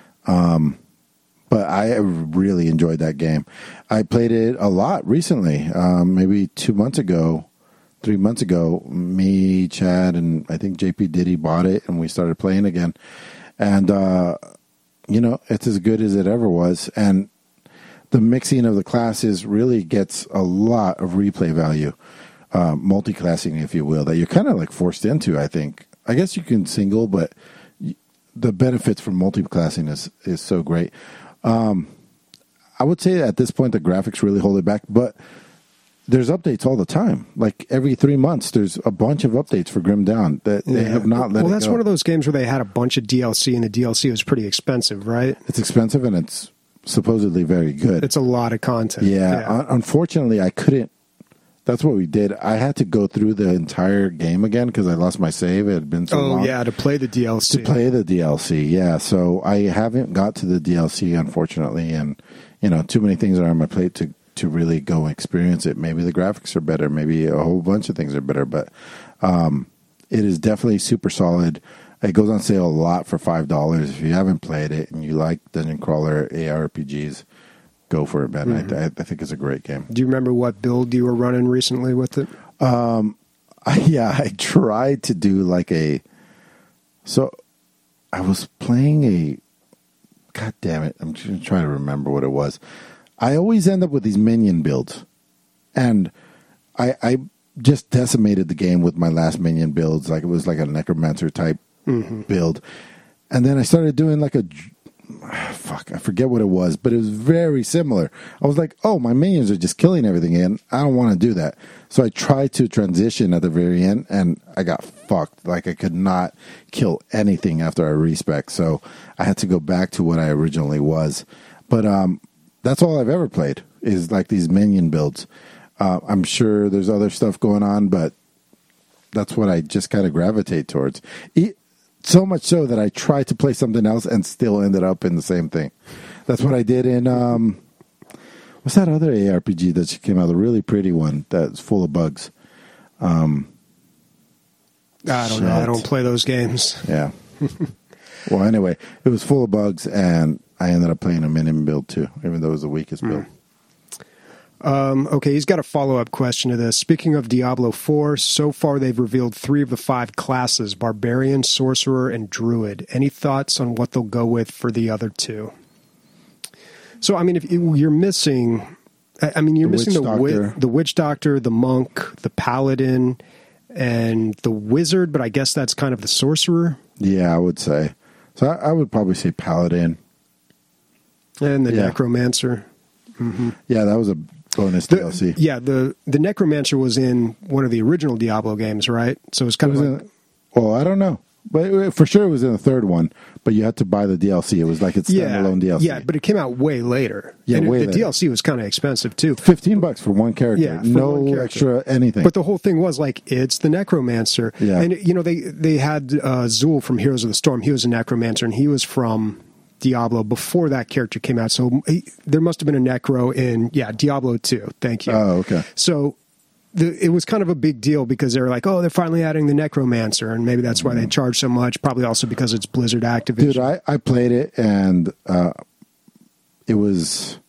But I really enjoyed that game. I played it a lot recently. Maybe 2 months ago, 3 months ago, me, Chad, and I think JP Diddy bought it, and we started playing again. And, you know, it's as good as it ever was. And the mixing of the classes really gets a lot of replay value, multi-classing, if you will, that you're kind of like forced into, I think. I guess you can single, but the benefits from multi-classing is so great. I would say at this point the graphics really hold it back, but there's updates all the time. Like every 3 months, there's a bunch of updates for Grim Dawn that they have not let it go. Well, that's one of those games where they had a bunch of DLC, and the DLC was pretty expensive, right? It's expensive, and it's supposedly very good. It's a lot of content. Yeah. Unfortunately, I couldn't. That's what we did. I had to go through the entire game again because I lost my save. It had been so long. Oh, yeah, to play the DLC. To play the DLC, yeah. So I haven't got to the DLC, unfortunately. And, you know, too many things are on my plate to really go experience it. Maybe the graphics are better. Maybe a whole bunch of things are better. But it is definitely super solid. It goes on sale a lot for $5. If you haven't played it and you like Dungeon Crawler ARPGs, go for it, man. Mm-hmm. I think it's a great game. Do you remember what build you were running recently with it? I tried to do like so I was playing God damn it, I'm trying to remember what it was. I always end up with these minion builds. And I just decimated the game with my last minion builds. Like it was like a necromancer type build. And then I started doing like fuck, I forget what it was, but it was very similar. I was like, oh, my minions are just killing everything, and I don't want to do that. So I tried to transition at the very end, and I got fucked. Like, I could not kill anything after I respec, so I had to go back to what I originally was. But that's all I've ever played, is like these minion builds. I'm sure there's other stuff going on, but that's what I just kind of gravitate towards. So much so that I tried to play something else and still ended up in the same thing. That's what I did in, what's that other ARPG that came out, the really pretty one that's full of bugs? I don't know. I don't play those games. Yeah. Well, anyway, it was full of bugs, and I ended up playing a minion build too, even though it was the weakest build. Okay, he's got a follow-up question to this. Speaking of Diablo 4, so far they've revealed 3 of the 5 classes, Barbarian, Sorcerer, and Druid. Any thoughts on what they'll go with for the other 2? So, I mean, if you're missing... you're missing the Witch Doctor, the Monk, the Paladin, and the Wizard, but I guess that's kind of the Sorcerer? Yeah, I would say. So I would probably say Paladin. And the Necromancer. Mm-hmm. Yeah, that was a bonus DLC. Yeah, the Necromancer was in one of the original Diablo games, right? So it was kind of well, I don't know. But for sure it was in the third one, but you had to buy the DLC. It was like its standalone DLC. Yeah, but it came out way later. Yeah, and way the later. DLC was kind of expensive, too. $15 for one character. Yeah, no extra anything. But the whole thing was like, it's the Necromancer. Yeah. And, they had Zul from Heroes of the Storm. He was a Necromancer, and he was from Diablo before that character came out. So there must have been a Necro in, Diablo 2. Thank you. Oh, okay. So it was kind of a big deal because they were like, oh, they're finally adding the Necromancer, and maybe that's why they charge so much. Probably also because it's Blizzard Activision. Dude, I played it, and it was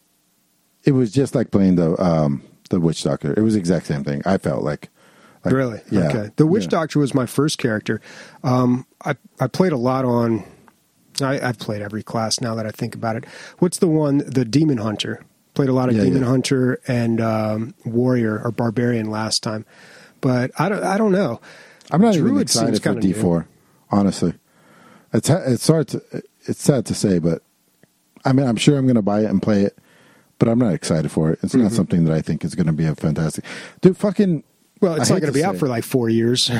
just like playing the Witch Doctor. It was the exact same thing. I felt like really? Yeah, okay. The Witch Doctor was my first character. I played a lot on... I've played every class now that I think about it. What's the one? The Demon Hunter. Played a lot of Demon Hunter and Warrior or Barbarian last time, but I don't know. I'm not Druid even excited for D4. New. Honestly, it's sad to say, but I mean, I'm sure I'm going to buy it and play it, but I'm not excited for it. It's not something that I think is going to be a fantastic. Dude, fucking. Well, it's not going to be out for like 4 years.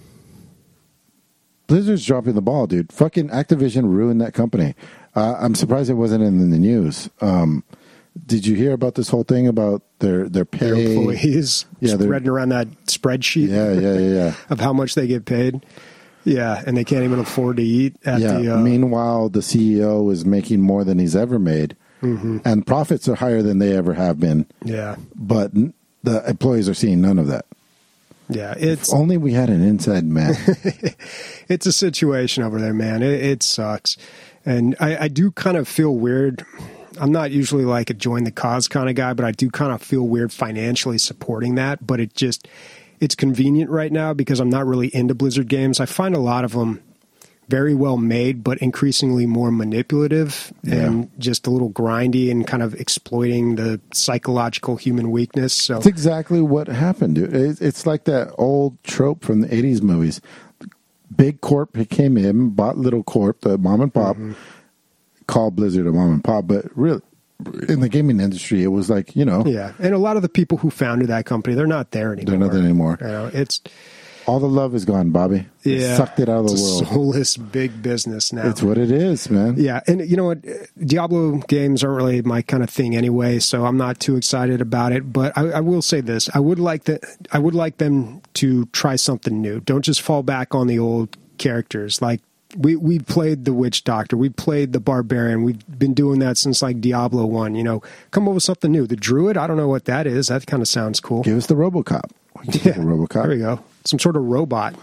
Blizzard's dropping the ball, dude. Fucking Activision ruined that company. I'm surprised it wasn't in the news. Did you hear about this whole thing about their pay? Their employees spreading around that spreadsheet Yeah. of how much they get paid. Yeah, and they can't even afford to eat at the... Meanwhile, the CEO is making more than he's ever made, and profits are higher than they ever have been. Yeah. But the employees are seeing none of that. Yeah, if only we had an inside man. It's a situation over there, man. It sucks. And I do kind of feel weird. I'm not usually like a join the cause kind of guy, but I do kind of feel weird financially supporting that. But it's convenient right now because I'm not really into Blizzard games. I find a lot of them very well made, but increasingly more manipulative and just a little grindy and kind of exploiting the psychological human weakness. So it's exactly what happened, dude. It's like that old trope from the 80s movies. Big corp came in, bought little corp, the mom and pop, called Blizzard a mom and pop, but really, in the gaming industry, it was like, Yeah, and a lot of the people who founded that company, they're not there anymore. They're not there anymore. It's... All the love is gone, Bobby. Yeah. Sucked it out of the it's world. A soulless big business now. It's what it is, man. Yeah, and you know what? Diablo games aren't really my kind of thing anyway, so I'm not too excited about it. But I will say this: I would like them to try something new. Don't just fall back on the old characters. Like we played the Witch Doctor, we played the Barbarian. We've been doing that since like Diablo 1. Come up with something new. The Druid, I don't know what that is. That kind of sounds cool. Give us the RoboCop. Yeah, there we go. Some sort of robot.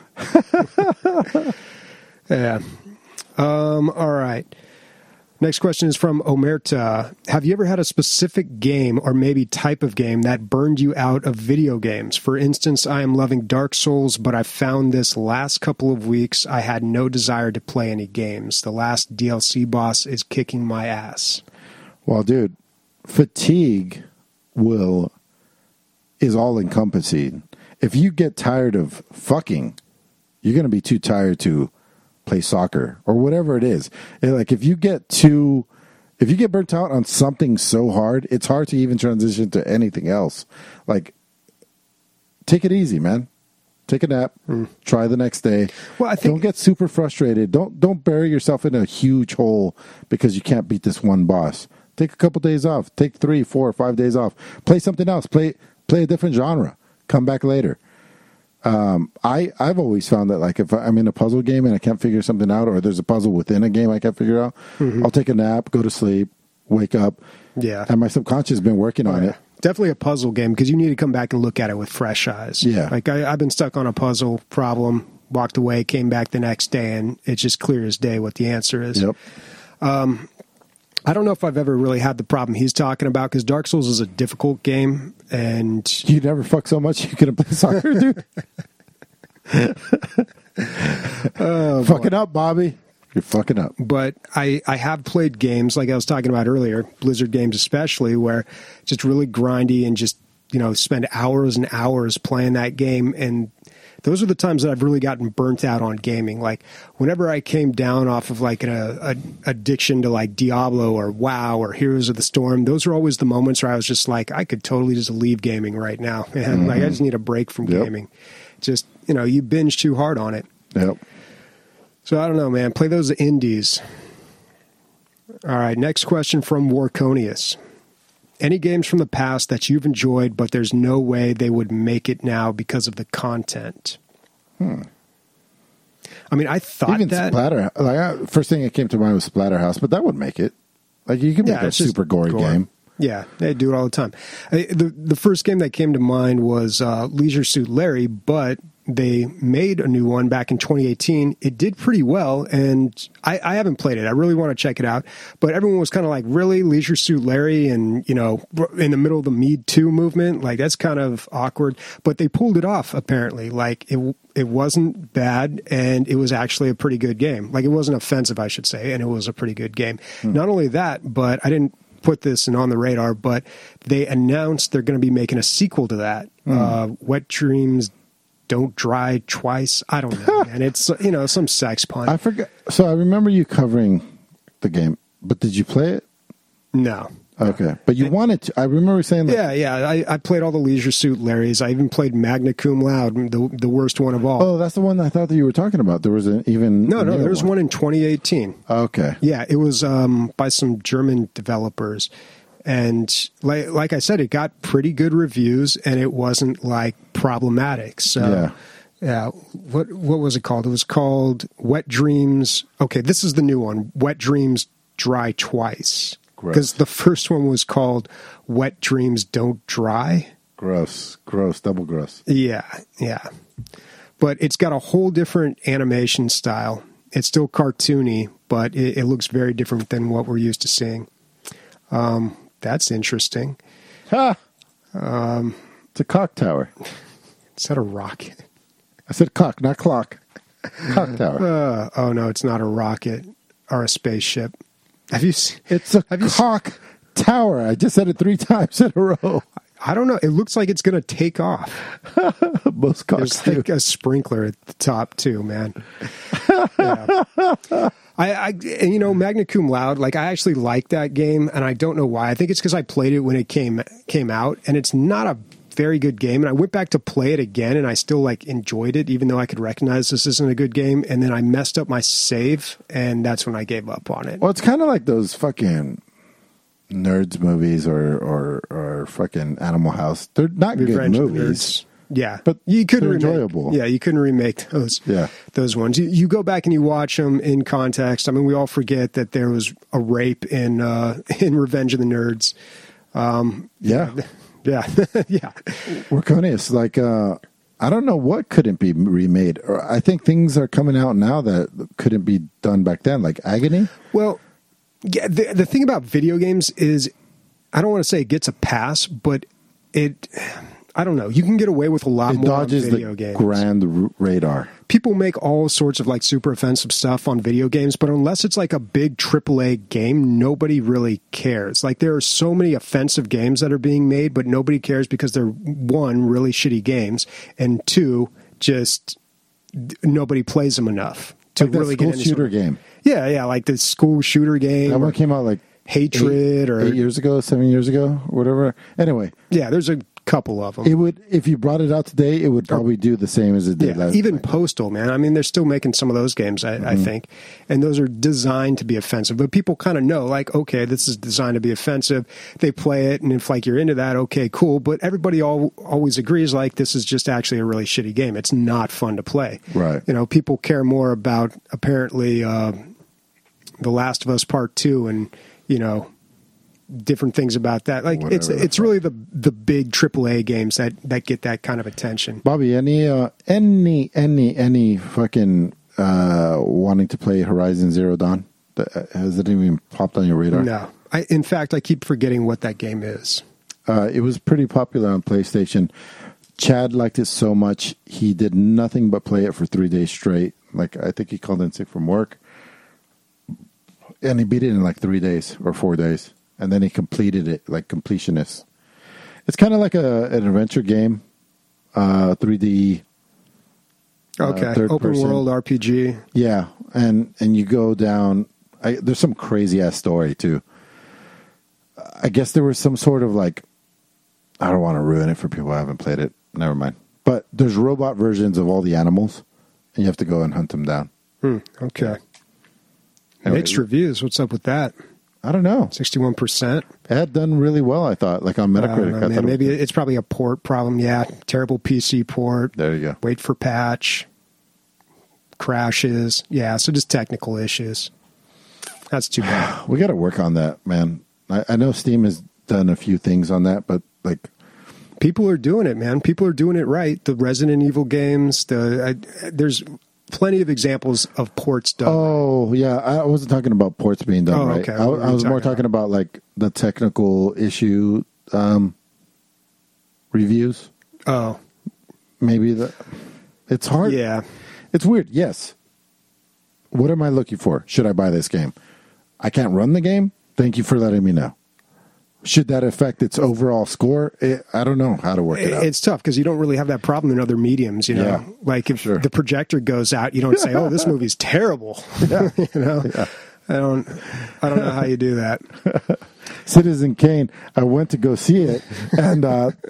Yeah. All right. Next question is from Omerta. Have you ever had a specific game or maybe type of game that burned you out of video games? For instance, I am loving Dark Souls, but I found this last couple of weeks I had no desire to play any games. The last DLC boss is kicking my ass. Well, dude, fatigue is all encompassing. If you get tired of fucking, you're going to be too tired to play soccer or whatever it is. Like if you get burnt out on something so hard, it's hard to even transition to anything else. Like, take it easy, man. Take a nap. Try the next day. Well, I think don't get super frustrated. Don't bury yourself in a huge hole because you can't beat this one boss. Take a couple days off. Take 3, 4, 5 days off. Play something else. Play a different genre. Come back later. I've always found that, like, if I'm in a puzzle game and I can't figure something out, or there's a puzzle within a game I can't figure out, I'll take a nap, go to sleep, wake up. Yeah. And my subconscious has been working on it. Definitely a puzzle game because you need to come back and look at it with fresh eyes. Yeah. Like I've been stuck on a puzzle problem, walked away, came back the next day, and it's just clear as day what the answer is. Yep. I don't know if I've ever really had the problem he's talking about because Dark Souls is a difficult game, and you never fuck so much you couldn't play soccer, dude. Fucking up, Bobby. You're fucking up. But I have played games like I was talking about earlier, Blizzard games especially, where just really grindy and just, spend hours and hours playing that game. And those are the times that I've really gotten burnt out on gaming. Like whenever I came down off of like an addiction to like Diablo or WoW or Heroes of the Storm, those are always the moments where I was just like, I could totally just leave gaming right now. And like I just need a break from gaming. Just, you binge too hard on it. Yep. So I don't know, man. Play those indies. All right, next question from Warconius. Any games from the past that you've enjoyed, but there's no way they would make it now because of the content? I mean, I thought even that Splatter. Like first thing that came to mind was Splatterhouse, but that would make it. Like you can make a super gory game. Yeah, they do it all the time. The first game that came to mind was Leisure Suit Larry, but they made a new one back in 2018. It did pretty well, and I haven't played it. I really want to check it out. But everyone was kind of like, really? Leisure Suit Larry? And, in the middle of the Me Too movement? Like, that's kind of awkward. But they pulled it off, apparently. Like, it wasn't bad, and it was actually a pretty good game. Like, it wasn't offensive, I should say, and it was a pretty good game. Not only that, but I didn't put this on the radar, but they announced they're going to be making a sequel to that. Wet Dreams Don't Dry Twice. I don't know, man. It's, some sex pun. I forgot. So I remember you covering the game, but did you play it? No. Okay. But you wanted to. I remember saying that. Yeah. I played all the Leisure Suit Larrys. I even played Magna Cum Laude, the worst one of all. Oh, that's the one I thought that you were talking about. There was No, there was one in 2018. Okay. Yeah, it was by some German developers. And like I said, it got pretty good reviews, and it wasn't like problematic. So, yeah. What was it called? It was called Wet Dreams. Okay, this is the new one. Wet Dreams Dry Twice. Because the first one was called Wet Dreams Don't Dry. Gross, double gross. Yeah. But it's got a whole different animation style. It's still cartoony, but it looks very different than what we're used to seeing. That's interesting. Ha! It's a cock tower. Is that a rocket? I said cock, not clock. Cock tower. Oh, no, it's not a rocket or a spaceship. Have you seen? It's a cock tower. I just said it 3 times in a row. I don't know. It looks like it's going to take off. Most cocks There's like a sprinkler at the top too, man. Yeah. Magna Cum Laude, like I actually like that game, and I don't know why. I think it's because I played it when it came out, and it's not a very good game. And I went back to play it again, and I still like enjoyed it, even though I could recognize this isn't a good game. And then I messed up my save, and that's when I gave up on it. Well, it's kind of like those fucking Nerds movies or fucking Animal House. They're not Revenge good movies. Yeah, but you couldn't enjoyable. Yeah, you couldn't remake those. Yeah. Those ones. You go back and you watch them in context. I mean, we all forget that there was a rape in Revenge of the Nerds. Yeah. Warconius, like I don't know what couldn't be remade. Or I think things are coming out now that couldn't be done back then, like Agony. Well, yeah. The thing about video games is, I don't want to say it gets a pass, but I don't know. You can get away with a lot more on video games. Grand radar. People make all sorts of like super offensive stuff on video games, but unless it's like a big AAA game, nobody really cares. Like there are so many offensive games that are being made, but nobody cares because they're, 1, really shitty games, and 2, just nobody plays them enough to like really that school get into shooter game. Yeah, like the school shooter game. That one came out like Hatred or 8 years ago, 7 years ago, or whatever. Anyway, yeah, there's a couple of them. it would, if you brought it out today, it would probably do the same as it did last. Even night. Postal, man. I mean, they're still making some of those games, I think, and those are designed to be offensive. But people kind of know, like, okay, this is designed to be offensive. They play it, and if like you're into that, okay, cool. But everybody always agrees, like, this is just actually a really shitty game. It's not fun to play. Right. You know, people care more about apparently The Last of Us Part 2 and different things about that. Like Whatever it's really the big AAA games that get that kind of attention. Bobby, any fucking wanting to play Horizon Zero Dawn? Has it even popped on your radar? No. In fact, I keep forgetting what that game is. It was pretty popular on PlayStation. Chad liked it so much, he did nothing but play it for 3 days straight. Like, I think he called in sick from work. And he beat it in like 3 days or 4 days. And then he completed it, like completionist. It's kind of like an adventure game, 3D. Okay, third open person. world RPG. Yeah, and you go down. There's some crazy ass story too. I guess there was some sort of like, I don't want to ruin it for people who haven't played it. Never mind. But there's robot versions of all the animals, and you have to go and hunt them down. Okay. Anyway, Mixed reviews. What's up with that? I don't know. 61%. It had done really well, I thought, like on Metacritic. I thought maybe it's probably a port problem. Yeah, terrible PC port. There you go. Wait for patch. Crashes. Yeah, so just technical issues. That's too bad. We got to work on that, man. I know Steam has done a few things on that, but like, people are doing it, man. People are doing it right. The Resident Evil games. There's plenty of examples of ports done. Oh, yeah. I wasn't talking about ports being done right. Okay. I was more talking about like the technical issue reviews. Oh. Maybe it's hard. Yeah. It's weird. Yes. What am I looking for? Should I buy this game? I can't run the game? Thank you for letting me know. Should that affect its overall score? I don't know how to work it out. It's tough because you don't really have that problem in other mediums, you know. Yeah, like if the projector goes out, you don't say, "Oh, this movie's terrible." Yeah. you know. Yeah. I don't know how you do that. Citizen Kane. I went to go see it, and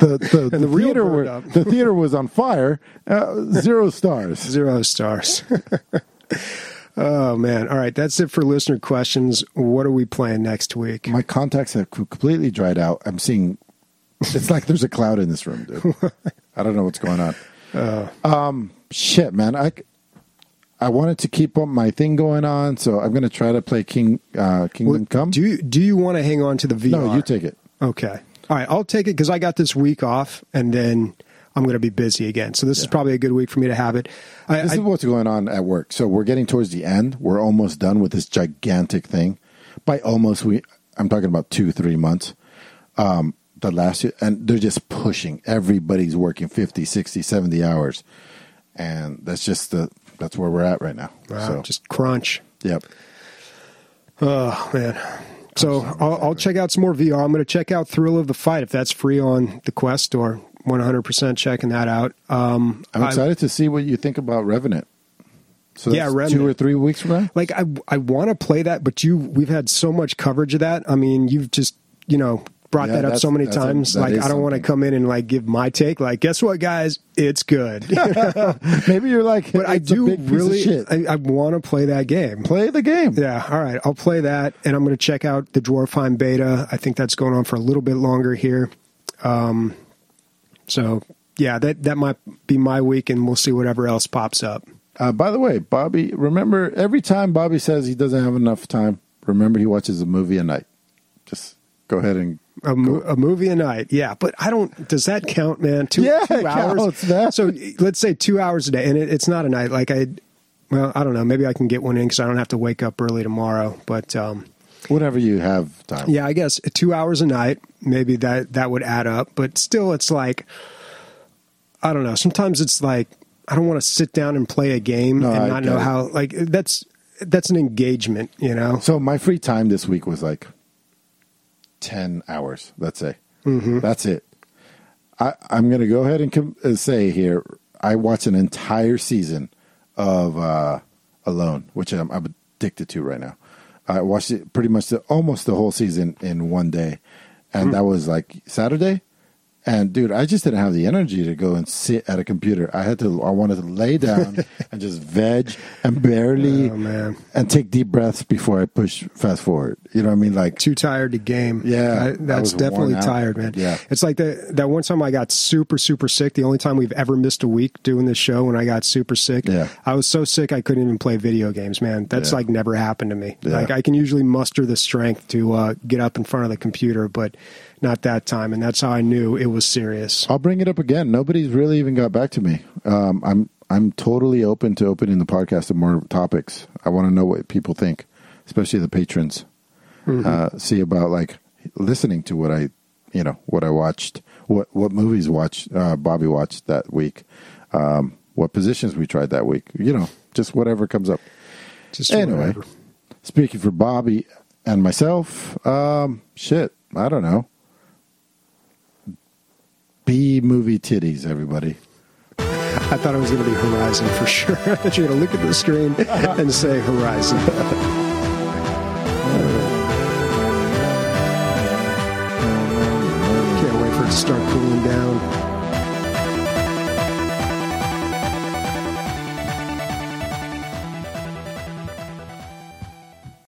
the theater was on fire. 0 stars. 0 stars. Oh, man. All right. That's it for listener questions. What are we playing next week? My contacts have completely dried out. I'm seeing, it's like there's a cloud in this room, dude. I don't know what's going on. Shit, man. I wanted to keep up my thing going on, so I'm going to try to play Kingdom Come. Do you want to hang on to the VR? No, you take it. Okay. All right. I'll take it because I got this week off, and then I'm going to be busy again. So this is probably a good week for me to have it. This is what's going on at work. So we're getting towards the end. We're almost done with this gigantic thing. By almost, I'm talking about 2-3 months. The last year, and they're just pushing. Everybody's working 50, 60, 70 hours. And that's where we're at right now. Wow, so just crunch. Yep. Oh, man. So I'll check out some more VR. I'm going to check out Thrill of the Fight if that's free on the Quest Store. 100% checking that out. I'm excited to see what you think about Revenant. So that's Revenant. 2 or 3 weeks from now? Like, I want to play that, but we've had so much coverage of that. I mean, you've just, brought that up so many times. Like, I don't want to come in and like give my take. Like, guess what, guys? It's good. Maybe you're like, but I do really, I want to play that game. Play the game. Yeah. All right. I'll play that, and I'm going to check out the Dwarfheim beta. I think that's going on for a little bit longer here. So yeah, that might be my week, and we'll see whatever else pops up. By the way, Bobby, remember every time Bobby says he doesn't have enough time, remember he watches a movie a night. Just go ahead and a movie a night. Yeah, but I don't. Does that count, man? 2 2 hours. Counts, man. So let's say 2 hours a day, and it's not a night. Like I don't know. Maybe I can get one in because I don't have to wake up early tomorrow. But whenever you have time. Yeah, I guess 2 hours a night. Maybe that would add up. But still, it's like, I don't know. Sometimes it's like I don't want to sit down and play a game and not know how. Like that's an engagement, So my free time this week was like 10 hours. Let's say that's it. I'm going to go ahead and say here. I watched an entire season of alone, which I'm addicted to right now. I watched it pretty much almost the whole season in one day, and that was like Saturday. And dude, I just didn't have the energy to go and sit at a computer. I wanted to lay down and just veg and barely and take deep breaths before I push fast forward. You know what I mean? Like too tired to game. Yeah. That's definitely tired, man. Yeah. It's like that one time I got super, super sick. The only time we've ever missed a week doing this show when I got super sick. Yeah. I was so sick I couldn't even play video games, man. That's like never happened to me. Yeah. Like I can usually muster the strength to get up in front of the computer, but not that time, and that's how I knew it was serious. I'll bring it up again. Nobody's really even got back to me. I'm totally open to opening the podcast to more topics. I want to know what people think, especially the patrons. See about like listening to what I watched, what movies Bobby watched that week, what positions we tried that week. Just whatever comes up. Just anyway, whatever. Speaking for Bobby and myself, I don't know. B movie titties, everybody. I thought it was going to be Horizon for sure. I thought you were going to look at the screen and say Horizon. Can't wait for it to start cooling down.